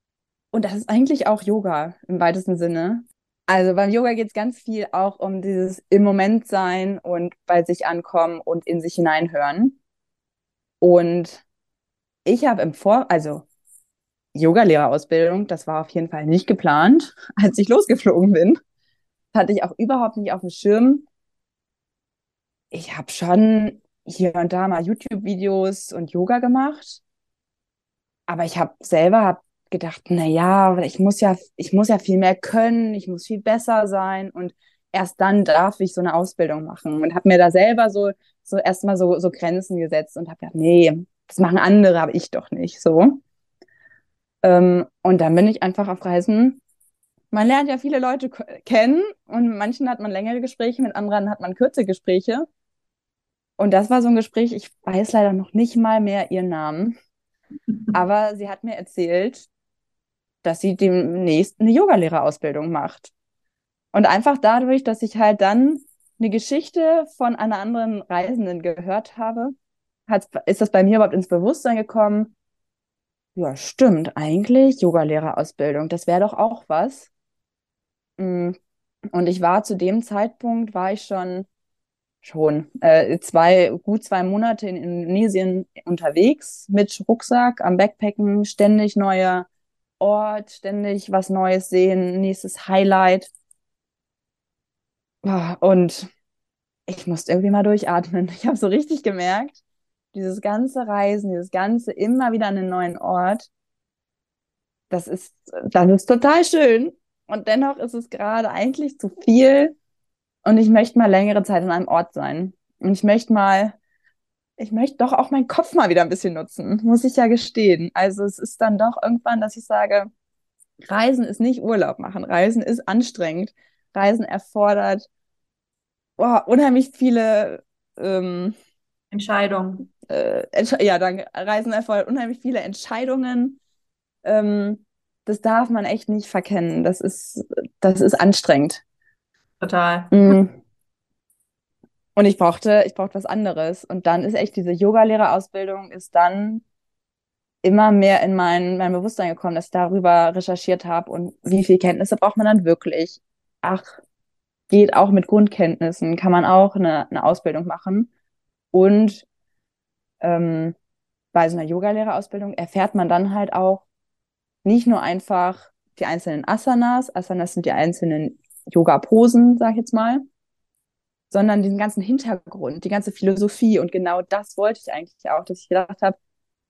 Und das ist eigentlich auch Yoga im weitesten Sinne. Also beim Yoga geht es ganz viel auch um dieses im Moment sein und bei sich ankommen und in sich hineinhören. Und ich habe im Vor, also Yogalehrerausbildung, das war auf jeden Fall nicht geplant, als ich losgeflogen bin. Hatte ich auch überhaupt nicht auf dem Schirm. Ich habe schon hier und da mal YouTube-Videos und Yoga gemacht, aber ich habe selber hab gedacht, na ja, ich muss ja, ich muss ja viel mehr können, ich muss viel besser sein und erst dann darf ich so eine Ausbildung machen und habe mir da selber so so erstmal so so Grenzen gesetzt und habe gedacht, nee, das machen andere, aber ich doch nicht so. Ähm, und dann bin ich einfach auf Reisen. Man lernt ja viele Leute kennen und mit manchen hat man längere Gespräche, mit anderen hat man kurze Gespräche. Und das war so ein Gespräch, ich weiß leider noch nicht mal mehr ihren Namen, aber sie hat mir erzählt, dass sie demnächst eine Yogalehrerausbildung macht. Und einfach dadurch, dass ich halt dann eine Geschichte von einer anderen Reisenden gehört habe, hat, ist das bei mir überhaupt ins Bewusstsein gekommen. Ja, stimmt, eigentlich Yogalehrerausbildung, das wäre doch auch was. Mm. Und ich war zu dem Zeitpunkt, war ich schon, schon äh, zwei, gut zwei Monate in Indonesien unterwegs mit Rucksack am Backpacken, ständig neuer Ort, ständig was Neues sehen, nächstes Highlight. Ah, und ich musste irgendwie mal durchatmen. Ich habe so richtig gemerkt, dieses ganze Reisen, dieses ganze immer wieder an einen neuen Ort, das ist, das ist total schön. Und dennoch ist es gerade eigentlich zu viel. Und ich möchte mal längere Zeit an einem Ort sein. Und ich möchte mal, ich möchte doch auch meinen Kopf mal wieder ein bisschen nutzen, muss ich ja gestehen. Also es ist dann doch irgendwann, dass ich sage, Reisen ist nicht Urlaub machen. Reisen ist anstrengend. Reisen erfordert oh, unheimlich viele, ähm, Entscheidung. äh, Entsch- ja, danke. Reisen erfordert unheimlich viele Entscheidungen. Ähm, Das darf man echt nicht verkennen. Das ist, das ist anstrengend. Total. Mm. Und ich brauchte, ich brauchte was anderes. Und dann ist echt diese Yogalehrerausbildung ist dann immer mehr in mein, mein Bewusstsein gekommen, dass ich darüber recherchiert habe und wie viel Kenntnisse braucht man dann wirklich. Ach, geht auch mit Grundkenntnissen, kann man auch eine, eine Ausbildung machen. Und ähm, bei so einer Yogalehrerausbildung erfährt man dann halt auch nicht nur einfach die einzelnen Asanas, Asanas sind die einzelnen Yoga-Posen, sag ich jetzt mal, sondern diesen ganzen Hintergrund, die ganze Philosophie. Und genau das wollte ich eigentlich auch, dass ich gedacht habe,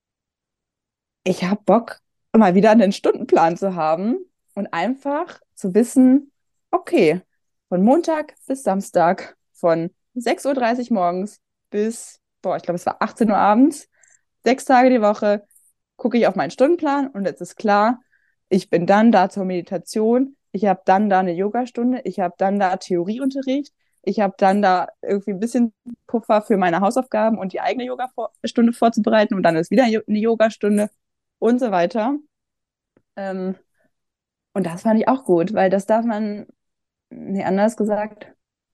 ich habe Bock, mal wieder einen Stundenplan zu haben und einfach zu wissen, okay, von Montag bis Samstag, von sechs Uhr dreißig morgens bis, boah, ich glaube, es war achtzehn Uhr abends, sechs Tage die Woche, gucke ich auf meinen Stundenplan und jetzt ist klar, ich bin dann da zur Meditation, ich habe dann da eine Yogastunde, ich habe dann da Theorieunterricht, ich habe dann da irgendwie ein bisschen Puffer für meine Hausaufgaben und die eigene Yogastunde vorzubereiten und dann ist wieder eine Yogastunde und so weiter. Ähm, und das fand ich auch gut, weil das darf man, nee, anders gesagt,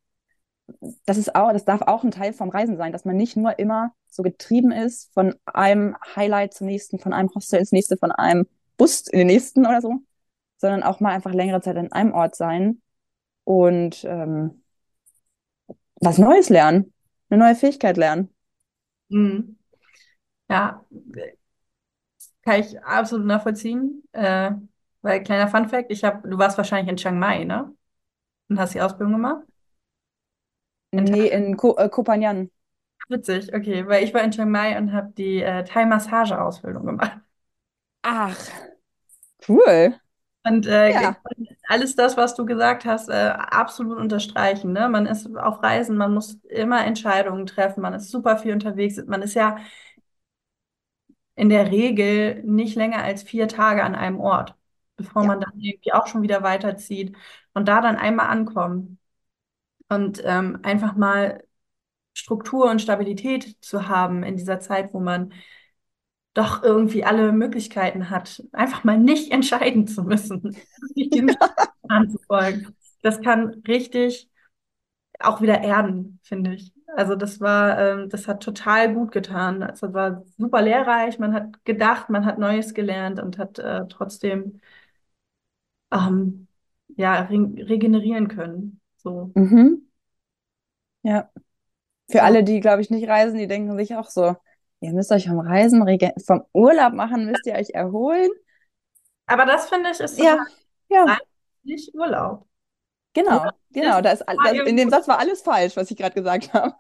das ist auch, das darf auch ein Teil vom Reisen sein, dass man nicht nur immer so getrieben ist von einem Highlight zum nächsten, von einem Hostel ins nächste, von einem Bus in den nächsten oder so, sondern auch mal einfach längere Zeit an einem Ort sein und ähm, was Neues lernen, eine neue Fähigkeit lernen. Mhm. Ja, kann ich absolut nachvollziehen. Äh, weil, kleiner Funfact, ich habe, du warst wahrscheinlich in Chiang Mai, ne? Und hast die Ausbildung gemacht? In Nee, Thailand. in Ko äh, Koh Phangan. Witzig, okay, weil ich war in Chiang Mai und habe die äh, Thai-Massage-Ausbildung gemacht. Ach, cool. Und äh, Ja, alles das, was du gesagt hast, äh, absolut unterstreichen. Ne? Man ist auf Reisen, man muss immer Entscheidungen treffen, man ist super viel unterwegs. Man ist ja in der Regel nicht länger als vier Tage an einem Ort, bevor ja, man dann irgendwie auch schon wieder weiterzieht und da dann einmal ankommen und ähm, einfach mal Struktur und Stabilität zu haben in dieser Zeit, wo man doch irgendwie alle Möglichkeiten hat, einfach mal nicht entscheiden zu müssen, nicht diesem Plan zu folgen. Das kann richtig auch wieder erden, finde ich. Also das war, ähm, das hat total gut getan. Also war super lehrreich. Man hat gedacht, man hat Neues gelernt und hat äh, trotzdem ähm, ja, re regenerieren können. So. Mhm. Ja. Für Ähm, alle, die, glaube ich, nicht reisen, die denken sich auch so, ihr müsst euch vom Reisen, rege- vom Urlaub machen, müsst ihr euch erholen. aber das finde ich ist total Ja, ja, rein, nicht Urlaub. genau, Urlaub genau. ist Da ist, all- mal das, in dem irgendwo. Satz war alles falsch, was ich gerade gesagt habe.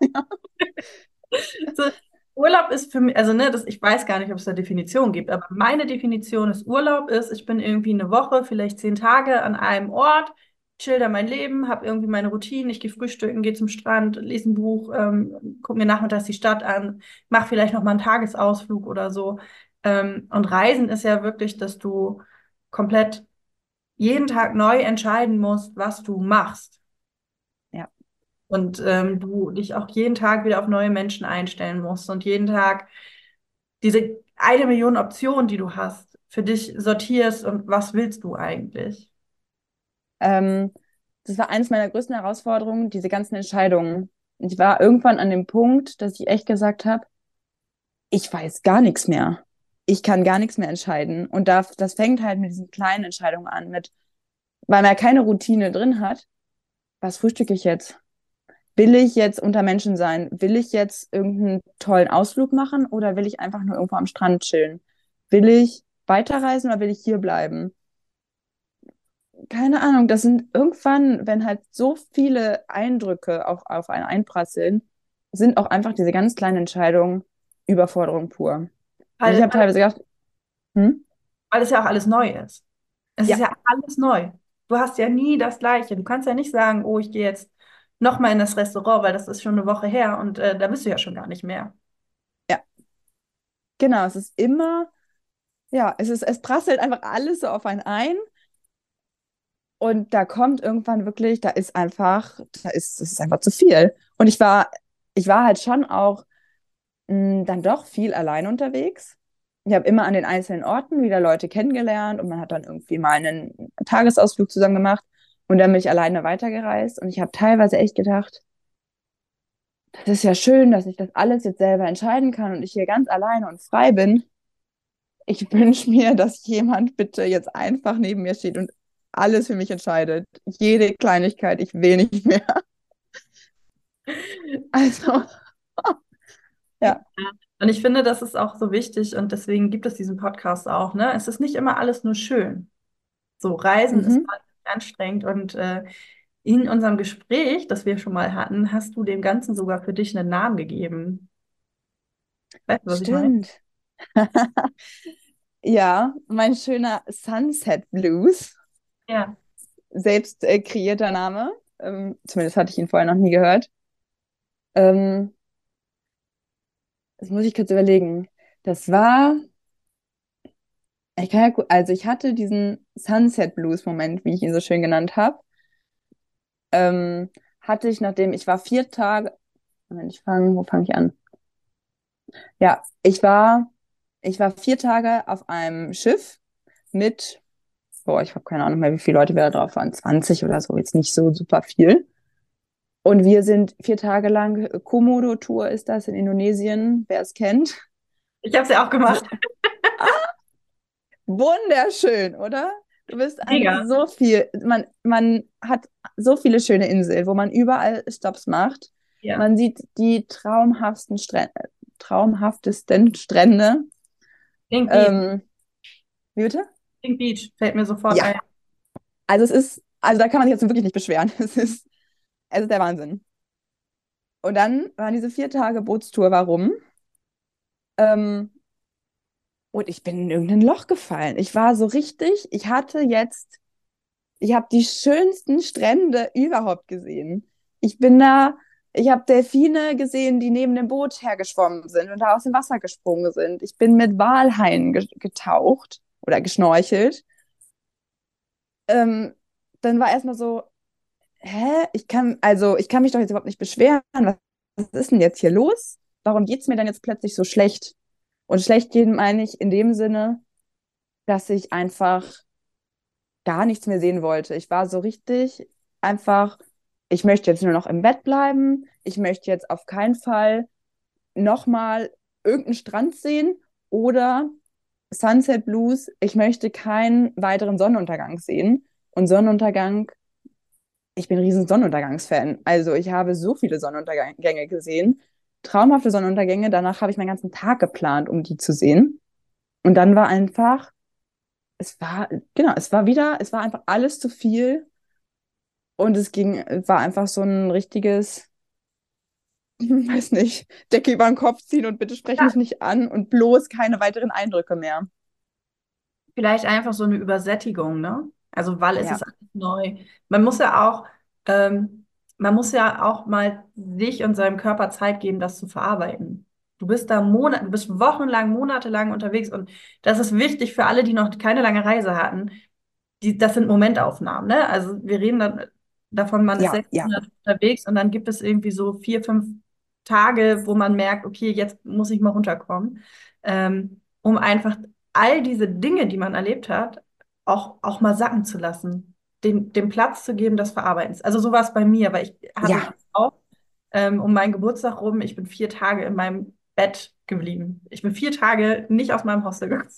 So, Urlaub ist für mich, also ne, das, ich weiß gar nicht, ob es da Definitionen gibt, aber meine Definition ist Urlaub ist, ich bin irgendwie eine Woche, vielleicht zehn Tage an einem Ort, chill da mein Leben, habe irgendwie meine Routine, ich gehe frühstücken, gehe zum Strand, lese ein Buch, ähm, gucke mir nachmittags die Stadt an, mache vielleicht noch mal einen Tagesausflug oder so. Ähm, und Reisen ist ja wirklich, dass du komplett jeden Tag neu entscheiden musst, was du machst. Ja. Und ähm, du dich auch jeden Tag wieder auf neue Menschen einstellen musst und jeden Tag diese eine Million Optionen, die du hast, für dich sortierst und was willst du eigentlich? Ähm, Das war eines meiner größten Herausforderungen, diese ganzen Entscheidungen. Ich war irgendwann an dem Punkt, dass ich echt gesagt habe, ich weiß gar nichts mehr. Ich kann gar nichts mehr entscheiden. Und da, das fängt halt mit diesen kleinen Entscheidungen an, mit, weil man ja keine Routine drin hat. Was frühstücke ich jetzt? Will ich jetzt unter Menschen sein? Will ich jetzt irgendeinen tollen Ausflug machen oder will ich einfach nur irgendwo am Strand chillen? Will ich weiterreisen oder will ich hier bleiben? Keine Ahnung, das sind irgendwann, wenn halt so viele Eindrücke auch auf einen einprasseln, sind auch einfach diese ganz kleinen Entscheidungen Überforderung pur. Und ich Weil, habe teilweise gedacht, hm? weil es ja auch alles neu ist. Es ist Ja, ja alles neu. Du hast ja nie das Gleiche. Du kannst ja nicht sagen, oh, ich gehe jetzt nochmal in das Restaurant, weil das ist schon eine Woche her und äh, da bist du ja schon gar nicht mehr. ja, genau. Es ist immer, ja, es ist, es prasselt einfach alles so auf einen ein. Und da kommt irgendwann wirklich, da ist einfach, da ist, das ist einfach zu viel. Und ich war, ich war halt schon auch mh, dann doch viel allein unterwegs. Ich habe immer an den einzelnen Orten wieder Leute kennengelernt und man hat dann irgendwie mal einen Tagesausflug zusammen gemacht und dann bin ich alleine weitergereist. Und ich habe teilweise echt gedacht, das ist ja schön, dass ich das alles jetzt selber entscheiden kann und ich hier ganz alleine und frei bin. Ich wünsche mir, dass jemand bitte jetzt einfach neben mir steht und alles für mich entscheidet. Jede Kleinigkeit, ich will nicht mehr. Also, Ja. ja. Und ich finde, das ist auch so wichtig und deswegen gibt es diesen Podcast auch, ne? Es ist nicht immer alles nur schön. So, Reisen ist Mhm. wahnsinnig anstrengend und äh, in unserem Gespräch, das wir schon mal hatten, hast du dem Ganzen sogar für dich einen Namen gegeben. Weißt du, was ich meine? Stimmt. Ja, mein schöner Sunset Blues, Ja. selbst äh, kreierter Name. Ähm, zumindest hatte ich ihn vorher noch nie gehört. Ähm, Das muss ich kurz überlegen. Das war, ich kann ja, gu- also ich hatte diesen Sunset Blues Moment, wie ich ihn so schön genannt habe. Ähm, hatte ich, nachdem ich war vier Tage, Moment, ich fange, wo fange ich an? Ja, ich war, ich war vier Tage auf einem Schiff mit, boah, ich habe keine Ahnung mehr, wie viele Leute wir da drauf waren, zwanzig oder so, jetzt nicht so super viel. Und wir sind vier Tage lang, Komodo-Tour ist das in Indonesien, wer es kennt. Ich habe es ja auch gemacht. Wo, wunderschön, oder? Du bist einfach Mega. so viel, man, man hat so viele schöne Inseln, wo man überall Stops macht. Ja. Man sieht die traumhaftesten Strände, traumhaftesten Strände. Pink Beach. Ähm, wie bitte? Pink Beach fällt mir sofort Ja, ein. also es ist, also da kann man sich jetzt wirklich nicht beschweren. Es ist, es ist der Wahnsinn. Und dann waren diese vier Tage Bootstour, warum? Ähm, und ich bin in irgendein Loch gefallen. Ich war so richtig, ich hatte jetzt Ich habe die schönsten Strände überhaupt gesehen. Ich bin da, ich habe Delfine gesehen, die neben dem Boot hergeschwommen sind und da aus dem Wasser gesprungen sind. Ich bin mit Walhaien ge getaucht oder geschnorchelt. Ähm, Dann war erstmal so, hä? Ich kann, also ich kann mich doch jetzt überhaupt nicht beschweren. Was, was ist denn jetzt hier los? Warum geht's mir dann jetzt plötzlich so schlecht? Und schlecht gehen meine ich in dem Sinne, dass ich einfach gar nichts mehr sehen wollte. Ich war so richtig einfach, ich möchte jetzt nur noch im Bett bleiben. Ich möchte jetzt auf keinen Fall nochmal irgendeinen Strand sehen oder Sunset Blues. Ich möchte keinen weiteren Sonnenuntergang sehen. Und Sonnenuntergang, ich bin ein riesen Sonnenuntergangsfan. Also ich habe so viele Sonnenuntergänge gesehen, traumhafte Sonnenuntergänge. Danach habe ich meinen ganzen Tag geplant, um die zu sehen. Und dann war einfach, es war, genau, es war wieder, es war einfach alles zu viel. Und es ging, war einfach so ein richtiges, weiß nicht, Decke über den Kopf ziehen und bitte sprech mich Ja, nicht an und bloß keine weiteren Eindrücke mehr. vielleicht einfach so eine Übersättigung, ne? Also, weil es ist Ja, alles neu. Man muss ja auch, ähm, man muss ja auch mal sich und seinem Körper Zeit geben, das zu verarbeiten. Du bist da Monate, du bist wochenlang, monatelang unterwegs und das ist wichtig für alle, die noch keine lange Reise hatten. Die, das sind Momentaufnahmen, ne? Also wir reden dann davon, man ist ja, sechs ja, Monate unterwegs und dann gibt es irgendwie so vier, fünf Tage, wo man merkt, okay, jetzt muss ich mal runterkommen, ähm, um einfach all diese Dinge, die man erlebt hat, auch, auch mal sacken zu lassen, dem, dem Platz zu geben, des Verarbeitens. Also so war es bei mir, weil ich hatte das ja, auch ähm, um meinen Geburtstag rum. Ich bin vier Tage in meinem Bett geblieben. Ich bin vier Tage nicht aus meinem Hostel gekommen.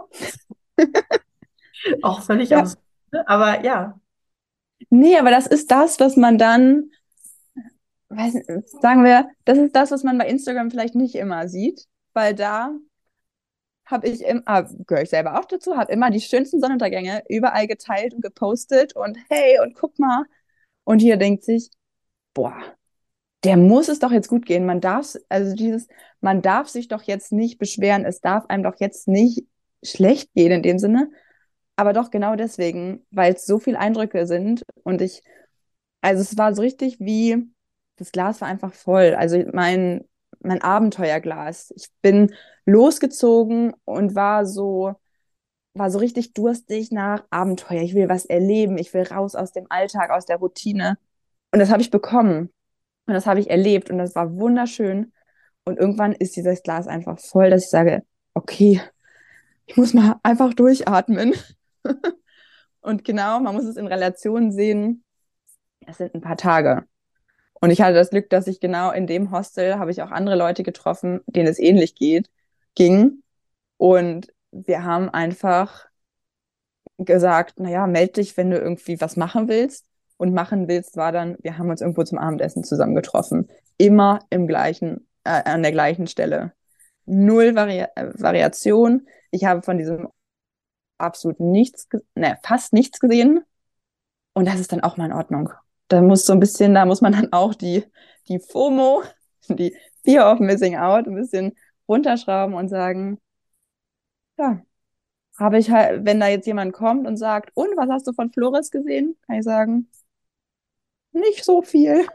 Auch völlig ja. absurd. Ne? Aber ja, Nee, aber das ist das, was man dann, weiß, nicht, sagen wir, das ist das, was man bei Instagram vielleicht nicht immer sieht, weil da habe ich immer, ah, gehöre ich selber auch dazu, habe immer die schönsten Sonnenuntergänge überall geteilt und gepostet und hey, und guck mal. Und hier denkt sich, boah, der muss es doch jetzt gut gehen. Man darf, also dieses, man darf sich doch jetzt nicht beschweren, es darf einem doch jetzt nicht schlecht gehen in dem Sinne. Aber doch genau deswegen, weil es so viele Eindrücke sind und ich, also es war so richtig wie, das Glas war einfach voll. Also mein, mein Abenteuerglas. Ich bin losgezogen und war so, war so richtig durstig nach Abenteuer. Ich will was erleben, ich will raus aus dem Alltag, aus der Routine. Und das habe ich bekommen. Und das habe ich erlebt und das war wunderschön. Und irgendwann ist dieses Glas einfach voll, dass ich sage, okay, ich muss mal einfach durchatmen. Und genau, man muss es in Relation sehen. Es sind ein paar Tage. Und ich hatte das Glück, dass ich genau in dem Hostel habe ich auch andere Leute getroffen, denen es ähnlich geht, ging. Und wir haben einfach gesagt, naja, meld dich, wenn du irgendwie was machen willst. Und machen willst war dann, wir haben uns irgendwo zum Abendessen zusammen getroffen. Immer im gleichen, äh, an der gleichen Stelle. Null Vari äh, Variation. Ich habe von diesem absolut nichts, ne, fast nichts gesehen. Und das ist dann auch mal in Ordnung. Da muss so ein bisschen, da muss man dann auch die, die FOMO, die Fear of Missing Out, ein bisschen runterschrauben und sagen, ja, habe ich halt, wenn da jetzt jemand kommt und sagt, und was hast du von Flores gesehen? Kann ich sagen, nicht so viel.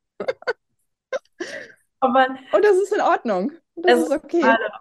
aber Und das ist in Ordnung. Das es ist ist okay. total,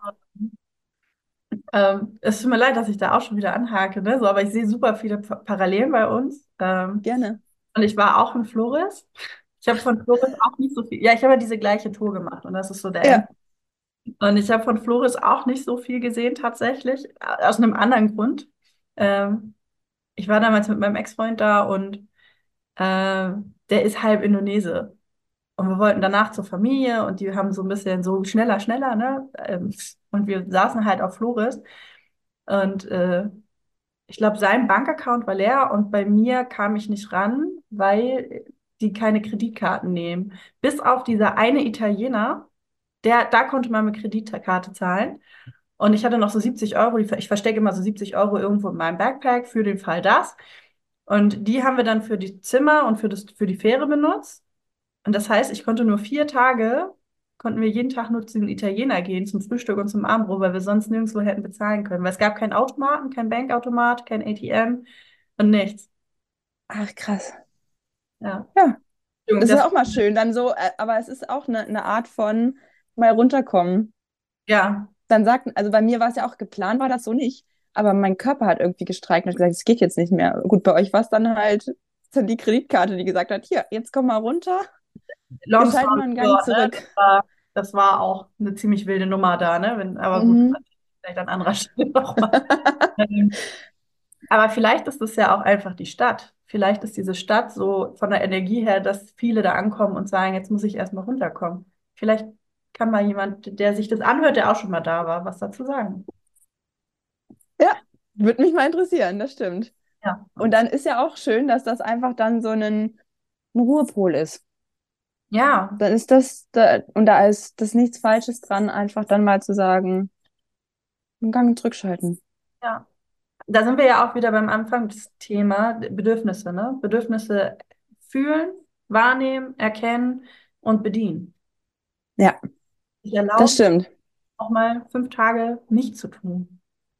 ähm, es tut mir leid, dass ich da auch schon wieder anhake, ne? So, aber ich sehe super viele Pa- Parallelen bei uns. Ähm, Gerne. und ich war auch in Flores. Ich habe von Flores auch nicht so viel. Ja, ich habe ja diese gleiche Tour gemacht und das ist so der End. Ja, Und ich habe von Flores auch nicht so viel gesehen tatsächlich, äh, aus einem anderen Grund. Ähm, ich war damals mit meinem Ex-Freund da und ähm, der ist halb Indonese. Und wir wollten danach zur Familie und die haben so ein bisschen so schneller, schneller, ne? Ähm, Und wir saßen halt auf Flores. Und äh, ich glaube, sein Bankaccount war leer und bei mir kam ich nicht ran, weil die keine Kreditkarten nehmen. Bis auf dieser eine Italiener, der, da konnte man mit Kreditkarte zahlen. Und ich hatte noch so siebzig Euro, die- ich verstecke immer so siebzig Euro irgendwo in meinem Backpack für den Fall das. Und die haben wir dann für die Zimmer und für das, für die Fähre benutzt. Und das heißt, ich konnte nur vier Tage, konnten wir jeden Tag nur zu den Italiener gehen, zum Frühstück und zum Abendbrot, weil wir sonst nirgendwo hätten bezahlen können. Weil es gab keinen Automaten, kein Bankautomat, kein A T M und nichts. ach krass. Ja. Ja, Entschuldigung, das ist das, auch mal schön. Dann so, äh, aber es ist auch eine, eine Art von mal runterkommen. ja, Dann sagten, also bei mir war es ja auch geplant, war das so nicht. Aber mein Körper hat irgendwie gestreikt und hat gesagt, es geht jetzt nicht mehr. Gut, bei euch war es dann halt dann die Kreditkarte, die gesagt hat, hier, jetzt komm mal runter, wir long schalten story mal einen Gang short, ne? zurück. Das war, das war auch eine ziemlich wilde Nummer da, ne? Wenn, aber gut, Mhm. vielleicht an anderer Stelle nochmal. Ähm, Aber vielleicht ist es ja auch einfach die Stadt. Vielleicht ist diese Stadt so von der Energie her, dass viele da ankommen und sagen, jetzt muss ich erstmal runterkommen. Vielleicht kann mal jemand, der sich das anhört, der auch schon mal da war, was dazu sagen. Ja, würde mich mal interessieren, das stimmt. Ja. Und dann ist ja auch schön, dass das einfach dann so ein, ein Ruhepol ist. Ja, Dann ist das, da, und da ist das nichts Falsches dran, einfach dann mal zu sagen, einen Gang zurückschalten. ja. Da sind wir ja auch wieder beim Anfang des Thema Bedürfnisse, ne? Bedürfnisse fühlen, wahrnehmen, erkennen und bedienen. Ja, Ich das erlaube stimmt. auch mal fünf Tage nicht zu tun.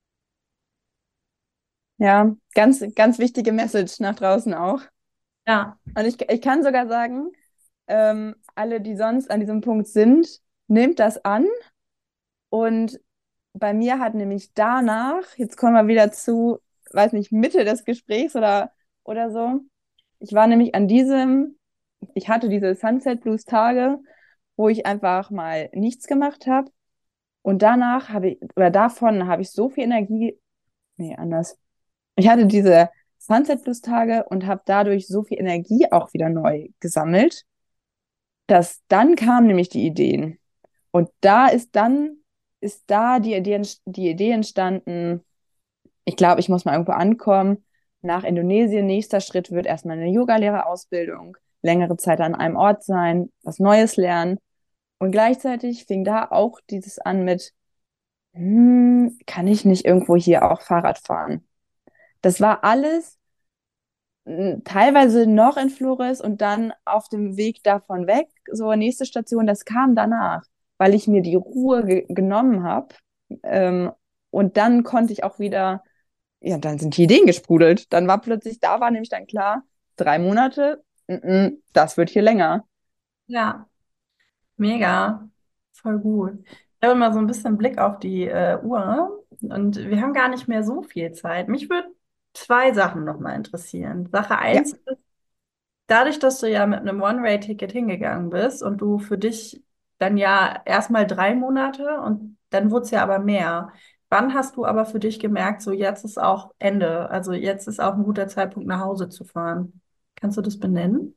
Ja, ganz, ganz wichtige Message nach draußen auch. Ja, Und ich, ich kann sogar sagen, ähm, alle, die sonst an diesem Punkt sind, nehmt das an. Und bei mir hat nämlich danach, jetzt kommen wir wieder zu, weiß nicht, Mitte des Gesprächs oder, oder so. Ich war nämlich an diesem, ich hatte diese Sunset Blues Tage, wo ich einfach mal nichts gemacht habe. Und danach habe ich, oder davon habe ich so viel Energie, nee, anders. Ich hatte diese Sunset Blues Tage und habe dadurch so viel Energie auch wieder neu gesammelt, dass dann kamen nämlich die Ideen. Und da ist dann, ist da die Idee, die Idee entstanden, ich glaube, ich muss mal irgendwo ankommen. Nach Indonesien, nächster Schritt wird erstmal eine Yogalehrerausbildung, längere Zeit an einem Ort sein, was Neues lernen. Und gleichzeitig fing da auch dieses an mit, hm, kann ich nicht irgendwo hier auch Fahrrad fahren? Das war alles mh, teilweise noch in Flores und dann auf dem Weg davon weg, so nächste Station, das kam danach, weil ich mir die Ruhe ge genommen habe. Ähm, und dann konnte ich auch wieder, ja, dann sind die Ideen gesprudelt. Dann war plötzlich, da war nämlich dann klar, drei Monate, mm -mm, das wird hier länger. ja, mega. Voll gut. Ich habe immer so ein bisschen Blick auf die äh, Uhr und wir haben gar nicht mehr so viel Zeit. Mich würde zwei Sachen nochmal interessieren. Sache Ja. eins ist, dadurch, dass du ja mit einem One-Way-Ticket hingegangen bist und du für dich dann ja erstmal drei Monate und dann wurde es ja aber mehr. Wann hast du aber für dich gemerkt, so jetzt ist auch Ende, also jetzt ist auch ein guter Zeitpunkt, nach Hause zu fahren? Kannst du das benennen?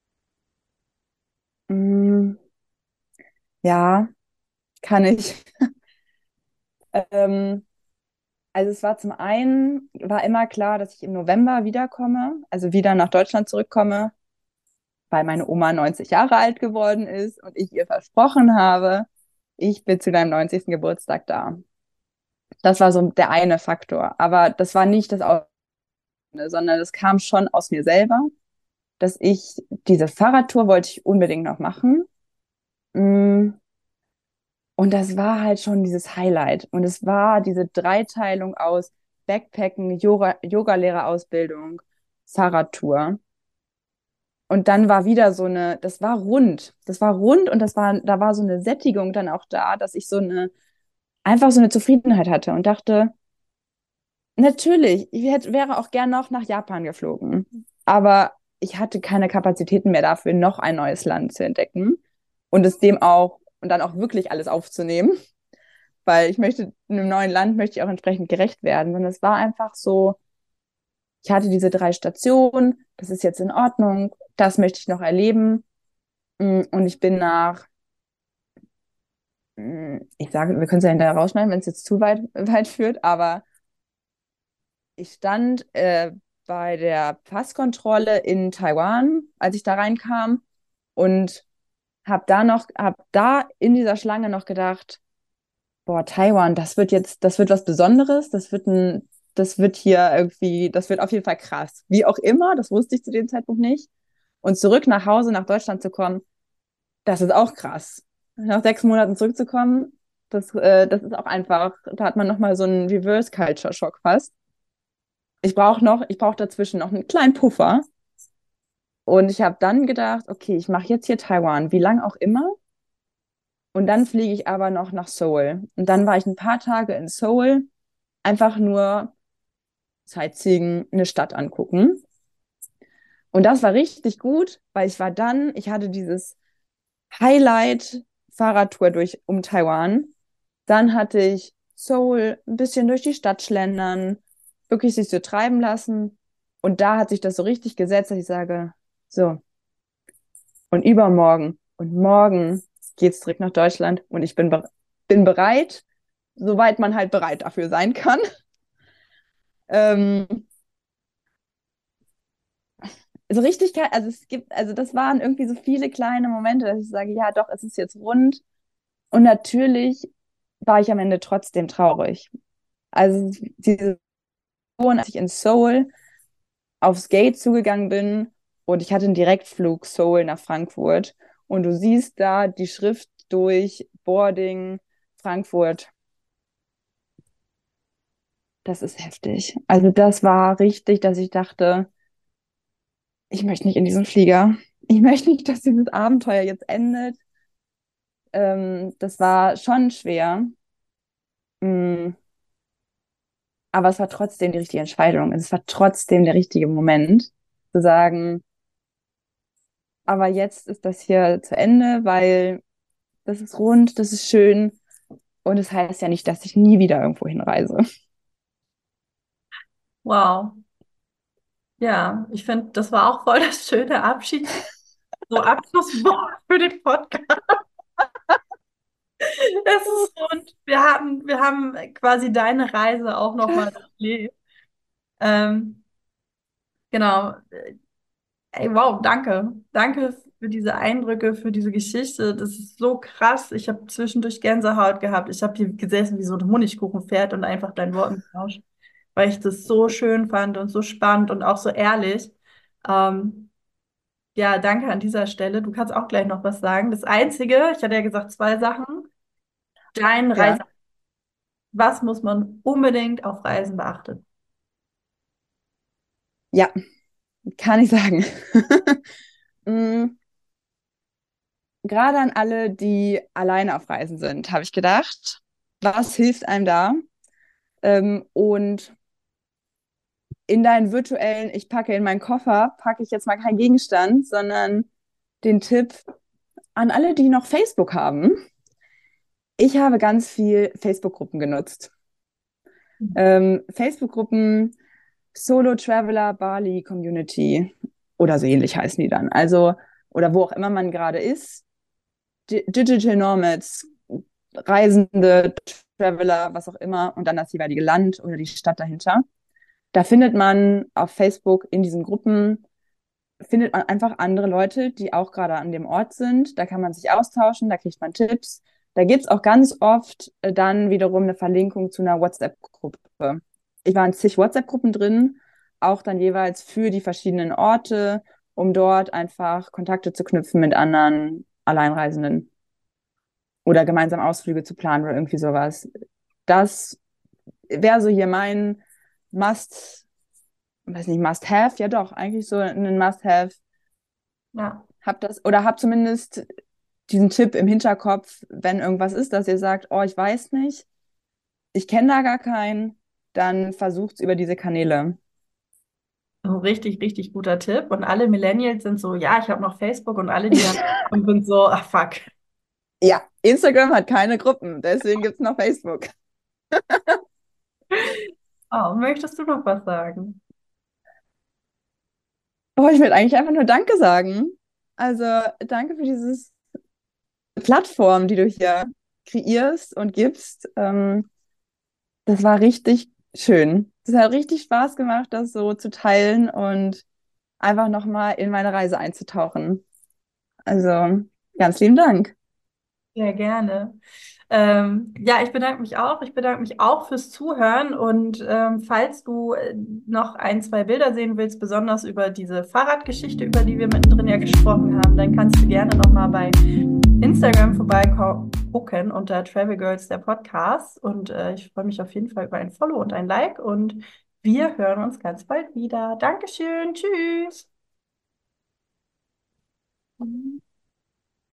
Mm, ja, kann ich. Ähm, Also es war zum einen, war immer klar, dass ich im November wiederkomme, also wieder nach Deutschland zurückkomme, weil meine Oma neunzig Jahre alt geworden ist und ich ihr versprochen habe, ich bin zu deinem neunzigsten Geburtstag da. Das war so der eine Faktor. Aber das war nicht das Auslösende, sondern das kam schon aus mir selber, dass ich diese Fahrradtour wollte ich unbedingt noch machen. Mm, Und das war halt schon dieses Highlight. Und es war diese Dreiteilung aus Backpacken, Yoga, Yogalehrerausbildung, Fahrradtour. Und dann war wieder so eine, das war rund. Das war rund und das war, da war so eine Sättigung dann auch da, dass ich so eine, einfach so eine Zufriedenheit hatte und dachte, natürlich, ich hätte, wäre auch gern noch nach Japan geflogen. Aber ich hatte keine Kapazitäten mehr dafür, noch ein neues Land zu entdecken und es dem auch, und dann auch wirklich alles aufzunehmen, weil ich möchte, in einem neuen Land möchte ich auch entsprechend gerecht werden. Und es war einfach so, ich hatte diese drei Stationen, das ist jetzt in Ordnung, das möchte ich noch erleben. Mm, Und ich bin nach, mm, ich sage, wir können es ja hinterher rausschneiden, wenn es jetzt zu weit, weit führt, aber ich stand äh, bei der Passkontrolle in Taiwan, als ich da reinkam und habe da noch, habe da in dieser Schlange noch gedacht, boah, Taiwan, das wird jetzt, das wird was Besonderes, das wird ein, das wird hier irgendwie, das wird auf jeden Fall krass. Wie auch immer, das wusste ich zu dem Zeitpunkt nicht. Und zurück nach Hause, nach Deutschland zu kommen, das ist auch krass. Nach sechs Monaten zurückzukommen, das, äh, das ist auch einfach, da hat man nochmal so einen Reverse-Culture-Schock fast. Ich brauche noch, ich brauche dazwischen noch einen kleinen Puffer. Und ich habe dann gedacht, okay, ich mache jetzt hier Taiwan, wie lang auch immer. Und dann fliege ich aber noch nach Seoul. Und dann war ich ein paar Tage in Seoul, einfach nur Sightseeing, eine Stadt angucken. Und das war richtig gut, weil ich war dann, ich hatte dieses Highlight-Fahrradtour durch um Taiwan. Dann hatte ich Seoul ein bisschen durch die Stadt schlendern, wirklich sich so treiben lassen. Und da hat sich das so richtig gesetzt, dass ich sage, so, und übermorgen und morgen geht's zurück nach Deutschland und ich bin, be bin bereit, soweit man halt bereit dafür sein kann. Ähm, so richtig, ke- also es gibt, also das waren irgendwie so viele kleine Momente, dass ich sage, ja, doch, es ist jetzt rund. Und natürlich war ich am Ende trotzdem traurig. Also diese Situation, als ich in Seoul aufs Gate zugegangen bin und ich hatte einen Direktflug Seoul nach Frankfurt und du siehst da die Schrift durch Boarding Frankfurt. Das ist heftig. Also das war richtig, dass ich dachte, ich möchte nicht in diesen Flieger. Ich möchte nicht, dass dieses Abenteuer jetzt endet. Ähm, das war schon schwer. Mm, aber es war trotzdem die richtige Entscheidung. Es war trotzdem der richtige Moment, zu sagen, aber jetzt ist das hier zu Ende, weil das ist rund, das ist schön. Und es das heißt ja nicht, dass ich nie wieder irgendwo hinreise. Wow. Ja, ich finde, das war auch voll das schöne Abschieds, so Abschlusswort für den Podcast. Es ist rund. Wir haben, wir haben quasi deine Reise auch nochmal durchlebt. Ähm, genau. Ey, wow, danke. Danke für diese Eindrücke, für diese Geschichte. Das ist so krass. Ich habe zwischendurch Gänsehaut gehabt. Ich habe hier gesessen wie so ein Honigkuchenpferd und einfach deinen Worten gelauscht, weil ich das so schön fand und so spannend und auch so ehrlich. Ähm, ja, danke an dieser Stelle. Du kannst auch gleich noch was sagen. Das Einzige, ich hatte ja gesagt, zwei Sachen. Dein Reise, Ja, was muss man unbedingt auf Reisen beachten? ja, kann ich sagen. Mm, gerade an alle, die alleine auf Reisen sind, habe ich gedacht, was hilft einem da? Ähm, und in deinen virtuellen, ich packe in meinen Koffer, packe ich jetzt mal keinen Gegenstand, sondern den Tipp an alle, die noch Facebook haben. Ich habe ganz viel Facebook-Gruppen genutzt. Ähm, Facebook-Gruppen, Solo Traveler Bali Community oder so ähnlich heißen die dann. Also, oder wo auch immer man gerade ist. Di- Digital Nomads, Reisende, Traveler, was auch immer, und dann das jeweilige Land oder die Stadt dahinter. Da findet man auf Facebook in diesen Gruppen, findet man einfach andere Leute, die auch gerade an dem Ort sind. Da kann man sich austauschen, da kriegt man Tipps. Da gibt es auch ganz oft äh, dann wiederum eine Verlinkung zu einer WhatsApp-Gruppe. Ich war in zig WhatsApp-Gruppen drin, auch dann jeweils für die verschiedenen Orte, um dort einfach Kontakte zu knüpfen mit anderen Alleinreisenden oder gemeinsam Ausflüge zu planen oder irgendwie sowas. Das wäre so hier mein Must, weiß nicht, Must-Have, ja doch, eigentlich so ein Must-Have. Ja. Hab das oder hab zumindest diesen Tipp im Hinterkopf, wenn irgendwas ist, dass ihr sagt, oh, ich weiß nicht, ich kenne da gar keinen, dann versucht's über diese Kanäle. Ein richtig, richtig guter Tipp. Und alle Millennials sind so, ja, ich habe noch Facebook und alle, die dann kommen, sind so, ach fuck. Ja, Instagram hat keine Gruppen, deswegen gibt's noch Facebook. Oh, möchtest du noch was sagen? Oh, ich will eigentlich einfach nur Danke sagen. Also danke für dieses Plattform, die du hier kreierst und gibst. Ähm, das war richtig schön. Das hat richtig Spaß gemacht, das so zu teilen und einfach nochmal in meine Reise einzutauchen. Also ganz lieben Dank. Sehr gerne. Ähm, ja, ich bedanke mich auch. Ich bedanke mich auch fürs Zuhören. Und ähm, falls du äh, noch ein, zwei Bilder sehen willst, besonders über diese Fahrradgeschichte, über die wir mittendrin ja gesprochen haben, dann kannst du gerne nochmal bei Instagram vorbeigucken unter Travel Girls der Podcast. Und äh, ich freue mich auf jeden Fall über ein Follow und ein Like. Und wir hören uns ganz bald wieder. Dankeschön. Tschüss.